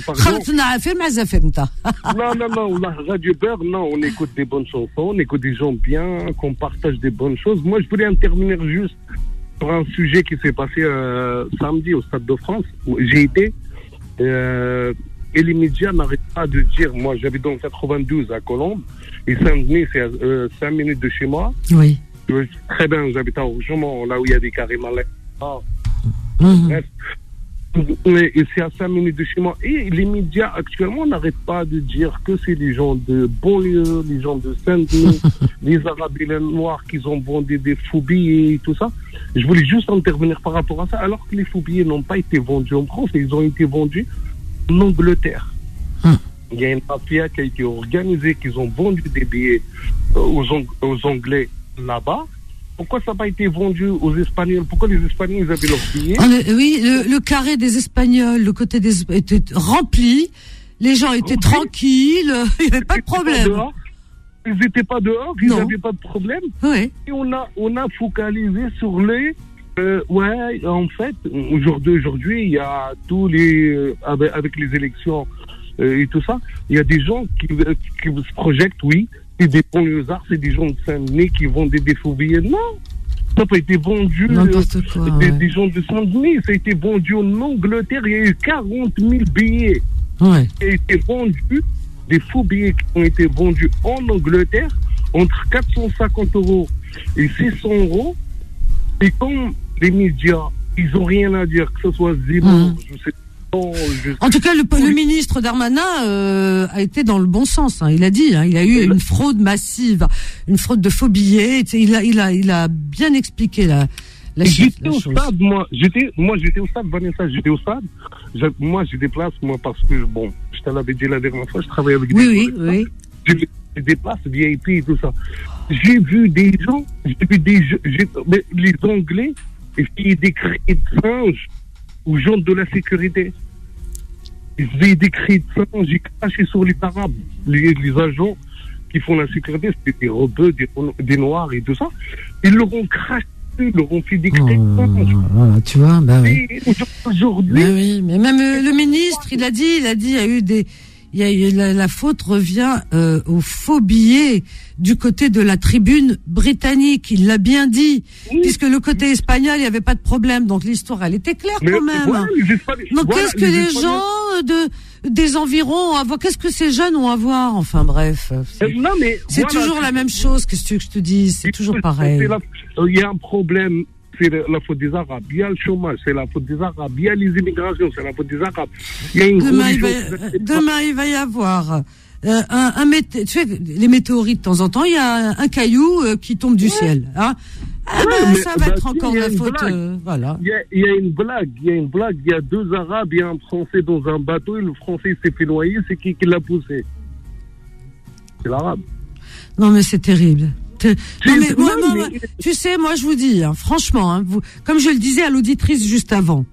Non, Radio Beurre, non, on écoute des bonnes chansons, on écoute des gens bien, qu'on partage des bonnes choses. Moi, je voulais intervenir juste sur un sujet qui s'est passé samedi au Stade de France, où j'ai été, et les médias n'arrêtent pas de dire, moi j'habite dans le 92 à Colombes, et Saint-Denis c'est à 5 minutes de chez moi. Oui. Très bien, j'habite à Rougemont, là où il y a des carrés malais. Bref. Et c'est à 5 minutes de chez moi. Et les médias actuellement n'arrêtent pas de dire que c'est les gens de banlieue, les gens de Saint-Denis, les Arabes et les Noirs qui ont vendu des faux billets et tout ça. Je voulais juste intervenir par rapport à ça, alors que les faux billets n'ont pas été vendus en France, ils ont été vendus en Angleterre. Il y a une mafia qui a été organisée, qu'ils ont vendu des billets aux Anglais là-bas. Pourquoi ça n'a pas été vendu aux Espagnols? Pourquoi les Espagnols avaient leurs billets? Oui, le carré des Espagnols, le côté des était rempli, les gens étaient tranquilles, il n'y avait pas de problème. Ils n'étaient pas dehors, ils n'avaient pas de problème. Oui. Et on a focalisé sur les... en fait, aujourd'hui, il y a tous les... avec les élections et tout ça, il y a des gens qui se projettent, oui, c'est des banlieusards, c'est des gens de Saint-Denis qui vendent des faux billets. Non, ça n'a pas été vendu. N'importe quoi. Des gens de Saint-Denis, ça a été vendu en Angleterre, il y a eu 40 000 billets. Ouais. Qui a été vendu des faux billets qui ont été vendus en Angleterre entre 450 € et 600 €. Et comme les médias, ils n'ont rien à dire, que ce soit Zemmour, je sais pas. En tout cas, le ministre Darmanin a été dans le bon sens. Hein. Il a dit, il a eu une fraude massive, une fraude de faux billets. Il a bien expliqué la j'étais au stade, j'étais au stade, Vanessa, j'étais au stade. Moi, je déplace, parce que, je te l'avais dit la dernière fois, je travaille avec oui. Je déplace VIP et tout ça. J'ai vu des gens, les Anglais, essayer des cris de singe aux gens de la sécurité. Ils faisaient des cris de singe, j'ai craché sur les Arabes, les agents qui font la sécurité, c'était des rebeux, des Noirs et tout ça. Ils leur ont craché. Ils leur ont fait des cris de singe. Tu vois, oui. Aujourd'hui. Oui, mais même le ministre, il a dit, il y a eu la faute revient aux faux billets du côté de la tribune britannique. Il l'a bien dit, puisque le côté espagnol, il n'y avait pas de problème. Donc l'histoire, elle était claire quand même. Donc qu'est-ce que les gens des environs ont à voir? Qu'est-ce que ces jeunes ont à voir? Enfin bref, c'est toujours la même chose. Qu'est-ce que je te dis? C'est toujours pareil. Il y a un problème. C'est la faute des Arabes. Il y a le chômage, c'est la faute des Arabes. Il y a les immigrations, c'est la faute des Arabes. Il y a demain, il va y avoir tu sais, les météorites de temps en temps, il y a un caillou qui tombe du ciel. Hein. Ça va être encore la faute. Voilà. Il y a une blague. Il y a deux Arabes, il y a un Français dans un bateau et le Français s'est fait noyer. C'est qui l'a poussé? C'est l'Arabe. Non, mais c'est terrible. Tu sais, moi je vous dis, franchement, comme je le disais à l'auditrice juste avant,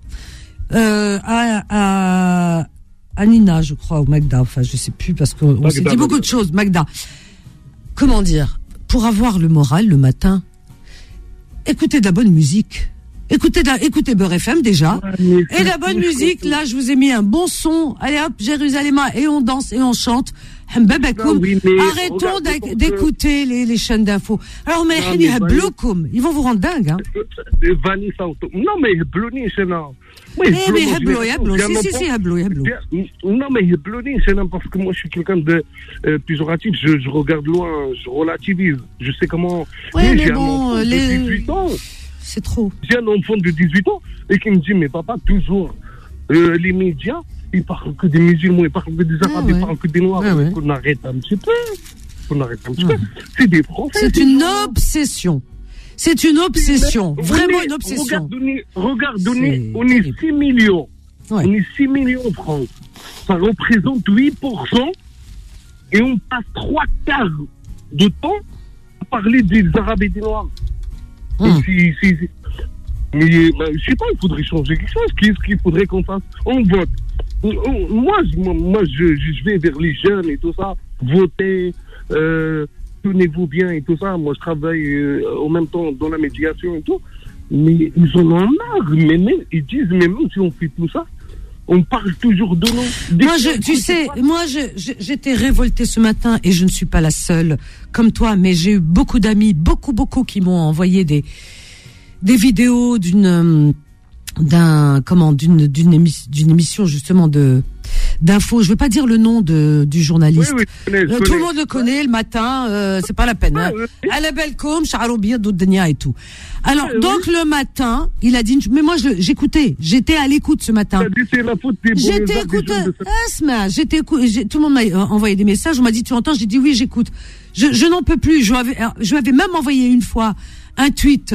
à Nina, je crois, ou Magda, enfin je sais plus, parce qu'on s'est dit beaucoup de choses, Magda. Comment dire, pour avoir le moral le matin, écoutez de la bonne musique. Écoutez Beurre FM déjà. Et la bonne musique, là je vous ai mis un bon son. Allez hop, Jérusalem, et on danse et on chante. Arrêtons d'écouter les chaînes d'infos. Alors, mais ils vont vous rendre dingue. Hein. Non, mais parce que moi je suis quelqu'un de péjoratif, je regarde loin, je relativise, je sais comment. Mais bon, de 18 ans. C'est trop. J'ai un enfant de 18 ans et qui me dit, mais papa, toujours les médias, ils parlent que des musulmans, ils parlent que des arabes, ils parlent que des noirs. On arrête un petit peu. C'est des Français. C'est une obsession. C'est une obsession. Vraiment une obsession. Regarde, on est 6 millions. Ouais. On est 6 millions en France. Ça représente 8%. Et on passe 3/4 de temps à parler des arabes et des noirs. Mais je sais pas, il faudrait changer quelque chose. Qu'est-ce qu'il faudrait qu'on fasse? On vote. Moi, je vais vers les jeunes et tout ça. Votez, tenez-vous bien et tout ça. Moi, je travaille en même temps dans la médiation et tout. Mais ils en ont marre. Ils disent, mais même si on fait tout ça, on parle toujours de nous. Moi, j'étais révoltée ce matin et je ne suis pas la seule comme toi, mais j'ai eu beaucoup d'amis, beaucoup qui m'ont envoyé des vidéos d'une émission justement d'infos. Je veux pas dire le nom du journaliste. Oui, tout le monde le connaît le matin, c'est pas la peine. À la belle comme Charoubia Doudnia et tout. Alors donc le matin, il a dit, mais moi j'étais à l'écoute ce matin. C'est la faute des j'étais écoute, tout le monde m'a envoyé des messages, on m'a dit tu entends, j'ai dit oui, j'écoute. Je n'en peux plus, je lui avais même envoyé une fois un tweet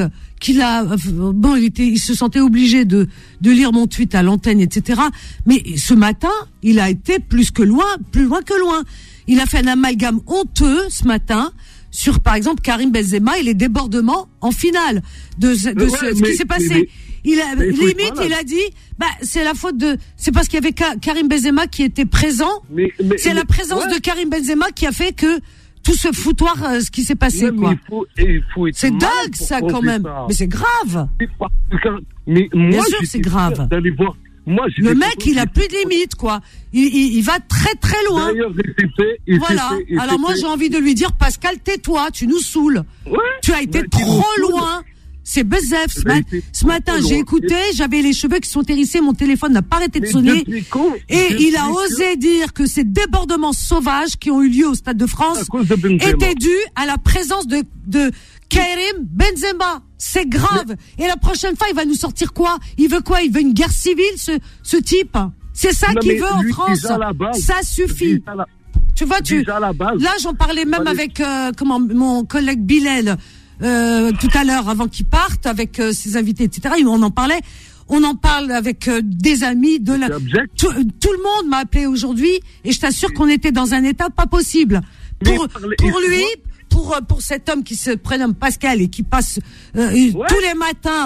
il se sentait obligé de lire mon tweet à l'antenne, etc. Mais ce matin, il a été plus loin que loin. Il a fait un amalgame honteux ce matin sur, par exemple, Karim Benzema et les débordements en finale de ce qui s'est passé. Il a dit, c'est la faute c'est parce qu'il y avait Karim Benzema qui était présent. C'est la présence de Karim Benzema qui a fait que tout ce foutoir, ce qui s'est passé, quoi. C'est dingue, ça, quand même. Mais c'est grave. Bien sûr, c'est grave. Le mec, il a plus de limites, quoi. Il va très, très loin. Voilà. Alors moi, j'ai envie de lui dire, Pascal, tais-toi, tu nous saoules. Tu as été trop loin. C'est Bezef. Ce matin, j'ai écouté, j'avais les cheveux qui sont hérissés, mon téléphone n'a pas arrêté de sonner. Et il a osé dire que ces débordements sauvages qui ont eu lieu au Stade de France étaient dus à la présence de Karim Benzema. C'est grave. Et la prochaine fois, il va nous sortir quoi? Il veut quoi? Il veut une guerre civile, ce type? C'est ça qu'il veut en France. Ça suffit. Tu vois, là, j'en parlais même avec mon collègue Bilal tout à l'heure, avant qu'il parte, avec ses invités, etc. On en parlait. On en parle avec des amis de la. Tout le monde m'a appelé aujourd'hui, et je t'assure qu'on était dans un état pas possible. Pour lui. Pour cet homme qui se prénomme Pascal et qui passe tous les matins,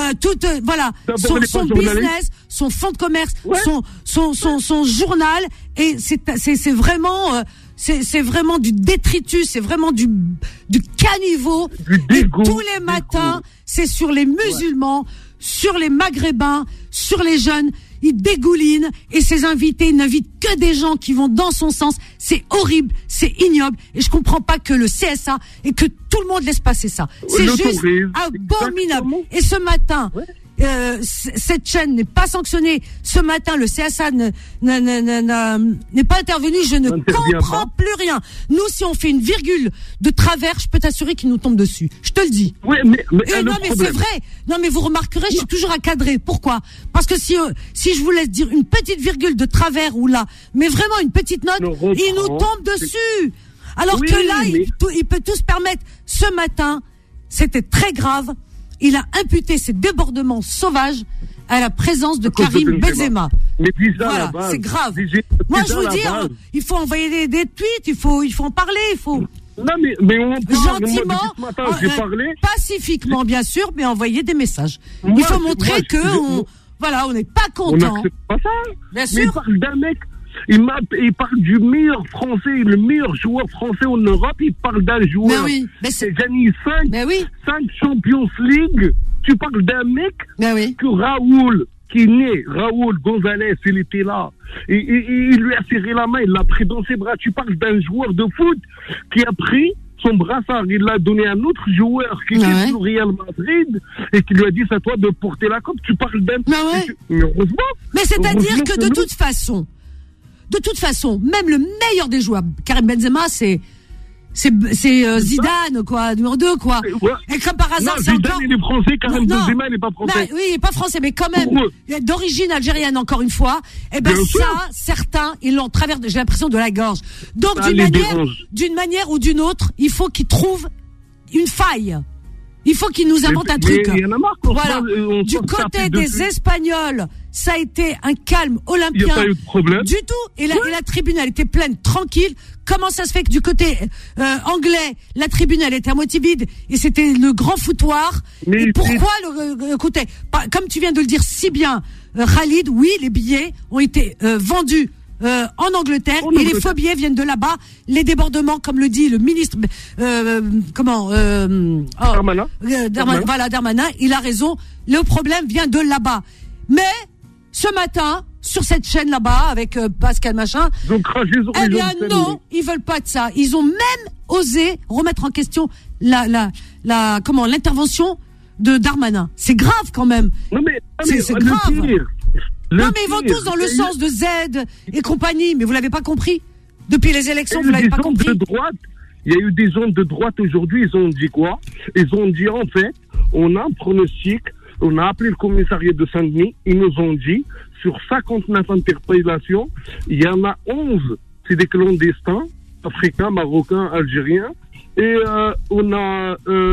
son business, son fonds de commerce, son journal, et c'est vraiment c'est vraiment du détritus, c'est vraiment du caniveau. Et tous les matins, c'est sur les musulmans, sur les maghrébins, sur les jeunes. Il dégouline, et ses invités n'invitent que des gens qui vont dans son sens. C'est horrible, c'est ignoble, et je comprends pas que le CSA et que tout le monde laisse passer ça. C'est juste abominable. Et ce matin, cette chaîne n'est pas sanctionnée. Ce matin, le CSA n'est pas intervenu. Je ne comprends plus rien. Nous, si on fait une virgule de travers, je peux t'assurer qu'il nous tombe dessus. Je te le dis. Oui, mais c'est vrai. Non, mais vous remarquerez, je suis toujours à cadrer. Pourquoi? Parce que si je vous laisse dire une petite virgule de travers ou là, mais vraiment une petite note, il nous tombe dessus. Alors que là, il peut tout se permettre. Ce matin, c'était très grave. Il a imputé ces débordements sauvages à la présence de Karim Benzema. Mais voilà, c'est grave. Moi, je veux dire, il faut envoyer des tweets, il faut en parler, il faut. Non, mais on parle, gentiment, j'ai parlé. Pacifiquement, bien sûr, mais envoyer des messages. Il faut montrer on n'est pas content. On n'accepte pas ça. Bien sûr. Mais il parle d'un mec. Il parle du meilleur français, le meilleur joueur français en Europe. Il parle d'un joueur. Mais c'est gagné 5 Champions League. Tu parles d'un mec que Raoul, qui est né, Raoul Gonzalez, il était là. Et il lui a serré la main, il l'a pris dans ses bras. Tu parles d'un joueur de foot qui a pris son brassard, il l'a donné à un autre joueur qui était au Real Madrid et qui lui a dit c'est à toi de porter la coupe. Tu parles d'un. Mais heureusement. Mais c'est-à-dire que de toute façon, même le meilleur des joueurs, Karim Benzema, c'est Zidane, quoi, numéro 2, quoi. Et comme par hasard, c'est Zidane, il est français, Karim Benzema, il n'est pas français. Oui, il n'est pas français, mais quand même, d'origine algérienne, encore une fois. Et certains, ils l'ont traversé, j'ai l'impression, de la gorge. Donc, d'une manière ou d'une autre, il faut qu'ils trouvent une faille. Il faut qu'ils nous inventent un truc. Voilà. Du côté des Espagnols, ça a été un calme olympien. Il n'y a pas eu de problème. Du tout. Et la tribune, elle était pleine, tranquille. Comment ça se fait que du côté anglais, la tribune, elle était à moitié vide et c'était le grand foutoir? Et pourquoi écoutez, comme tu viens de le dire si bien, Khalid, oui, les billets ont été vendus en Angleterre, et les faux billets viennent de là-bas. Les débordements, comme le dit le ministre, Darmanin, il a raison. Le problème vient de là-bas. Mais ce matin, sur cette chaîne là-bas, avec Pascal Machin, non, ils veulent pas de ça. Ils ont même osé remettre en question l'intervention de Darmanin. C'est grave quand même. C'est grave. Mais ils vont tous dans le sens de Z et compagnie, mais vous l'avez pas compris. Depuis les élections, vous l'avez pas compris. Il y a eu des gens de droite aujourd'hui, ils ont dit quoi? Ils ont dit en fait, on a un pronostic, on a appelé le commissariat de Saint-Denis, ils nous ont dit, sur 59 interpellations, il y en a 11, c'est des clandestins, africains, marocains, algériens, et on a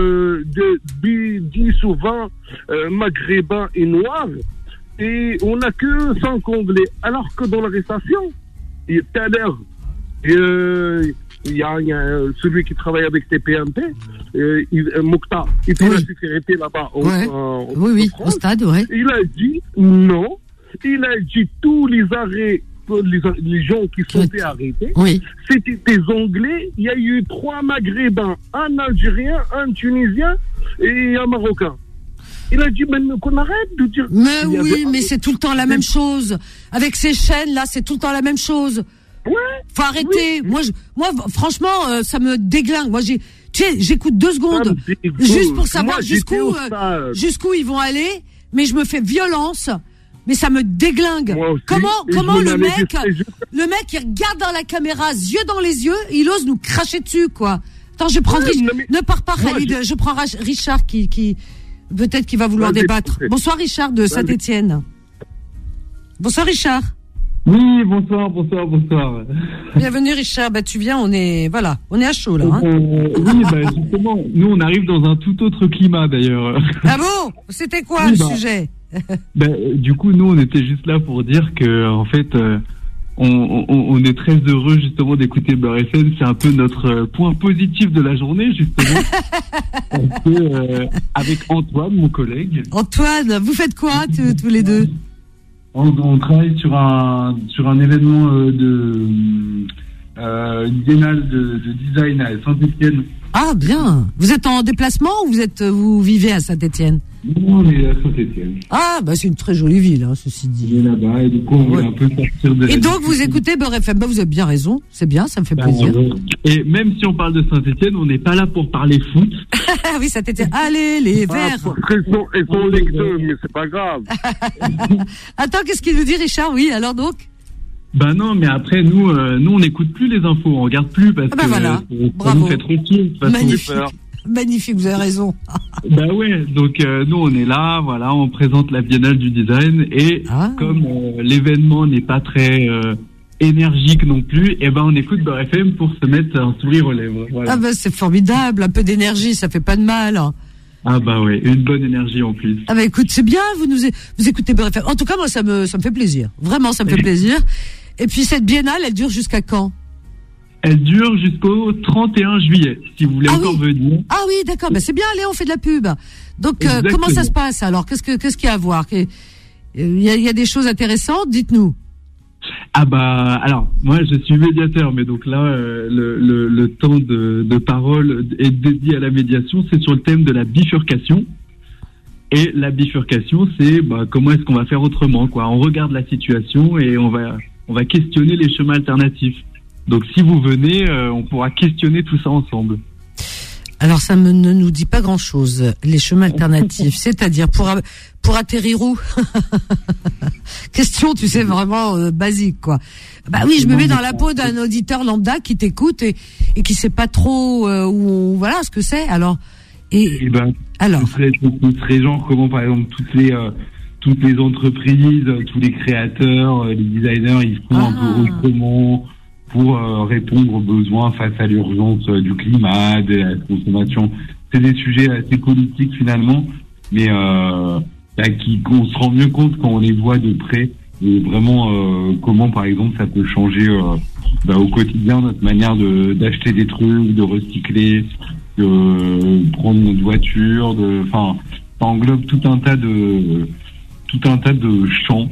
10 ou 20 maghrébins et noirs, et on n'a que 5 Anglais. Alors que dans l'arrestation, tout à l'heure, il y a celui qui travaille avec TPMP, Mokhtar, il fait la sécurité là-bas. Au stade, Il a dit non. Il a dit tous les arrêts, les gens qui sont été arrêtés, c'était des Anglais. Il y a eu 3 Maghrébins, un Algérien, un Tunisien et un Marocain. Il a dit, qu'on arrête de dire... Mais oui, mais c'est tout le temps la même chose. Avec ces chaînes-là, c'est tout le temps la même chose. Faut arrêter. Oui. Moi, franchement, ça me déglingue. j'écoute 2 secondes juste pour savoir jusqu'où ils vont aller, mais je me fais violence, mais ça me déglingue. Comment le mec il regarde dans la caméra, yeux dans les yeux, il ose nous cracher dessus, quoi. Attends, je prends ne pars pas, Khalid, je prends Richard qui peut-être qu'il va vouloir débattre. Bonsoir Richard de Saint-Étienne. Bonsoir Richard. Oui, bonsoir. Bienvenue Richard, tu viens, on est à chaud là. Hein. Oui, justement, nous on arrive dans un tout autre climat d'ailleurs. Ah bon ? C'était quoi le sujet ? Du coup, nous on était juste là pour dire que en fait, on est très heureux justement d'écouter Beurre FM. C'est un peu notre point positif de la journée justement. Parce que avec Antoine, mon collègue. Antoine, vous faites quoi tous les deux ? On travaille sur un événement biennale de design à Saint-Étienne. Ah bien. Vous êtes en déplacement ou vous vivez à Saint-Étienne ? Non, on est à Saint-Étienne. Ah c'est une très jolie ville, ceci dit. On est là-bas et du coup on voulait un peu sortir de. Et donc vous écoutez Beurre FM. Vous avez bien raison. C'est bien, ça me fait plaisir. Et même si on parle de Saint-Étienne, on n'est pas là pour parler foot. Oui, Saint-Étienne. Allez les Verts. Ils sont Ligue 2, mais c'est pas grave. Attends, qu'est-ce qu'il nous dit Richard ? Oui, alors donc. Non, mais après nous on n'écoute plus les infos, on regarde plus parce que voilà. Ça nous fait tranquille. Magnifique, vous avez raison. Ouais, donc nous on est là, voilà, on présente la Biennale du design et comme l'événement n'est pas très énergique non plus, on écoute Beurre FM pour se mettre un sourire aux lèvres. Voilà. C'est formidable, un peu d'énergie, ça fait pas de mal. Ouais, une bonne énergie en plus. Écoute, c'est bien, vous écoutez Beurre FM. En tout cas, moi ça me fait plaisir. Vraiment, ça me fait plaisir. Et puis cette biennale, elle dure jusqu'à quand ? Elle dure jusqu'au 31 juillet, si vous voulez encore venir. Ah oui, d'accord, c'est bien, allez, on fait de la pub. Donc, comment ça se passe alors ? Qu'est-ce qu'il y a à voir ? Il y a des choses intéressantes, dites-nous. Alors, moi je suis médiateur, mais donc là, le temps de parole est dédié à la médiation, c'est sur le thème de la bifurcation. Et la bifurcation, c'est comment est-ce qu'on va faire autrement, quoi. On regarde la situation et on va questionner les chemins alternatifs. Donc si vous venez, on pourra questionner tout ça ensemble. Alors ça ne nous dit pas grand-chose, les chemins alternatifs. C'est-à-dire pour atterrir où ? Question, tu sais, vraiment basique, quoi. Oui, je me mets dans la peau d'un auditeur lambda qui t'écoute et qui sait pas trop voilà ce que c'est. Alors alors ce serait genre comment, par exemple, toutes les entreprises, tous les créateurs, les designers, ils font un peu autrement pour répondre aux besoins face à l'urgence du climat, de la consommation. C'est des sujets assez politiques finalement, mais qu'on se rend mieux compte quand on les voit de près, et vraiment comment par exemple ça peut changer au quotidien notre manière d'acheter des trucs, de recycler, de prendre notre voiture, ça englobe tout un tas de champs.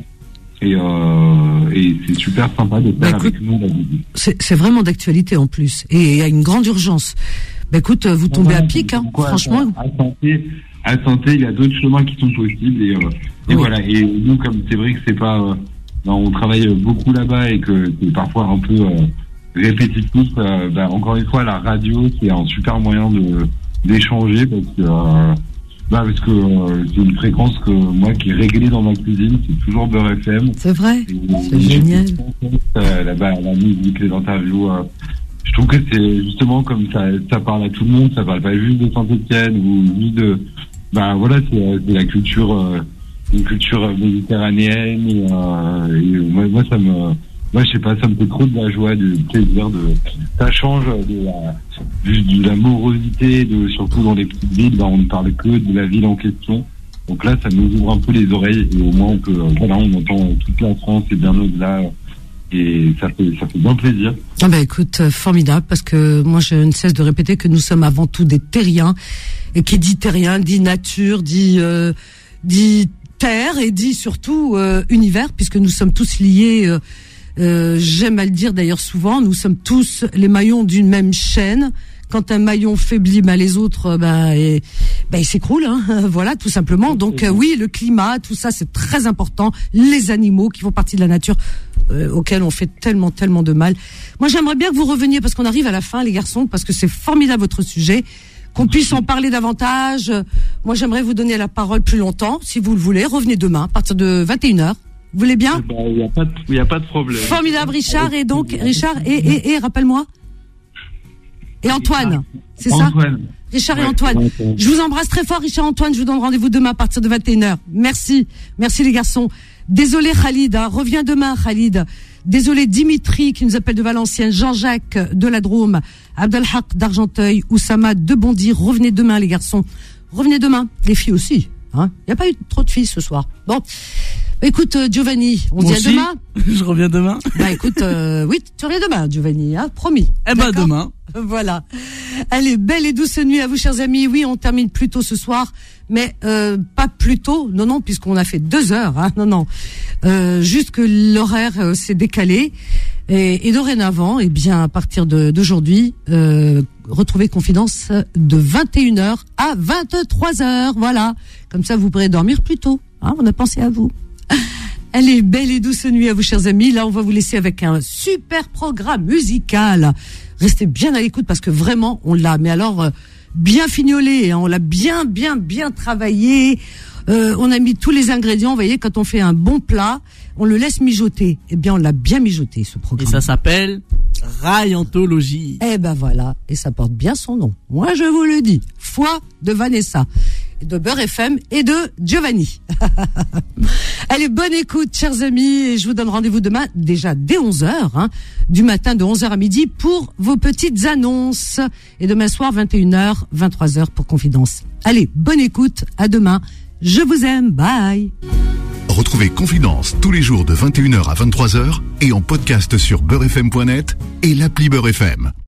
Et c'est super sympa de faire avec nous. C'est vraiment d'actualité en plus. Et il y a une grande urgence. Écoute, vous tombez à pic, franchement. À Santé, il y a d'autres chemins qui sont possibles. Et voilà. Et nous, comme c'est vrai que c'est pas... on travaille beaucoup là-bas et que c'est parfois un peu répétitif. Encore une fois, la radio, c'est un super moyen d'échanger parce que c'est une fréquence qui est réglée dans ma cuisine, c'est toujours Beurre FM. C'est vrai, c'est génial. La musique, les interviews, je trouve que c'est justement comme ça parle à tout le monde, ça parle pas juste de Saint-Étienne ou juste de... c'est la culture, une culture méditerranéenne et moi ça me... Moi, je sais pas, ça me fait trop de la joie, du plaisir, ça change de la morosité, surtout dans les petites villes, on ne parle que de la ville en question. Donc là, ça nous ouvre un peu les oreilles et au moins on entend toute la France et bien au-delà. Et ça fait bien plaisir. Écoute, formidable, parce que moi, je ne cesse de répéter que nous sommes avant tout des terriens. Et qui dit terrien, dit nature, dit terre et dit surtout univers, puisque nous sommes tous liés... j'aime à le dire d'ailleurs souvent, nous sommes tous les maillons d'une même chaîne. Quand un maillon faiblit, les autres, ils s'écroulent, voilà, tout simplement. Donc oui, le climat, tout ça, c'est très important. Les animaux qui font partie de la nature, auxquels on fait tellement de mal. Moi, j'aimerais bien que vous reveniez, parce qu'on arrive à la fin, les garçons, parce que c'est formidable votre sujet, qu'on puisse en parler davantage. Moi, j'aimerais vous donner la parole plus longtemps, si vous le voulez. Revenez demain, à partir de 21h. Vous voulez bien? Il n'y a pas de problème. Formidable, Richard, et donc, Richard, et rappelle-moi. Et Antoine, c'est ça? Richard et Antoine. Je vous embrasse très fort, Richard et Antoine. Je vous donne rendez-vous demain à partir de 21h. Merci les garçons. Désolé Khalid, reviens demain Khalid. Désolé Dimitri qui nous appelle de Valenciennes, Jean-Jacques de la Drôme, Abdelhak d'Argenteuil, Oussama de Bondy. Revenez demain les garçons. Revenez demain, les filles aussi. Il n'y a pas eu trop de filles ce soir. Bon, écoute Giovanni, on se dit à demain. Je reviens demain. Écoute, oui, tu reviens demain Giovanni, promis. Demain. Voilà. Allez, belle et douce nuit à vous, chers amis. Oui, on termine plus tôt ce soir, mais pas plus tôt. Non, puisqu'on a fait 2 heures. Non. Juste que l'horaire s'est décalé. Et dorénavant, à partir d'aujourd'hui, retrouvez Confidence de 21h à 23h. Voilà. Comme ça, vous pourrez dormir plus tôt. On a pensé à vous. Allez, belle et douce nuit à vous, chers amis. Là, on va vous laisser avec un super programme musical. Restez bien à l'écoute parce que vraiment, on l'a. Mais alors, bien fignolé, on l'a bien travaillé. On a mis tous les ingrédients. Vous voyez, quand on fait un bon plat, on le laisse mijoter. On l'a bien mijoté, ce programme. Et ça s'appelle Rayantologie. Voilà. Et ça porte bien son nom. Moi, je vous le dis. Foi de Vanessa, de Beurre FM et de Giovanni. Allez, bonne écoute, chers amis. Et je vous donne rendez-vous demain, déjà dès 11h, du matin de 11h à midi pour vos petites annonces. Et demain soir, 21h, 23h pour Confidence. Allez, bonne écoute. À demain. Je vous aime. Bye. Retrouvez Confidence tous les jours de 21h à 23h et en podcast sur beurrefm.net et l'appli Beurre FM.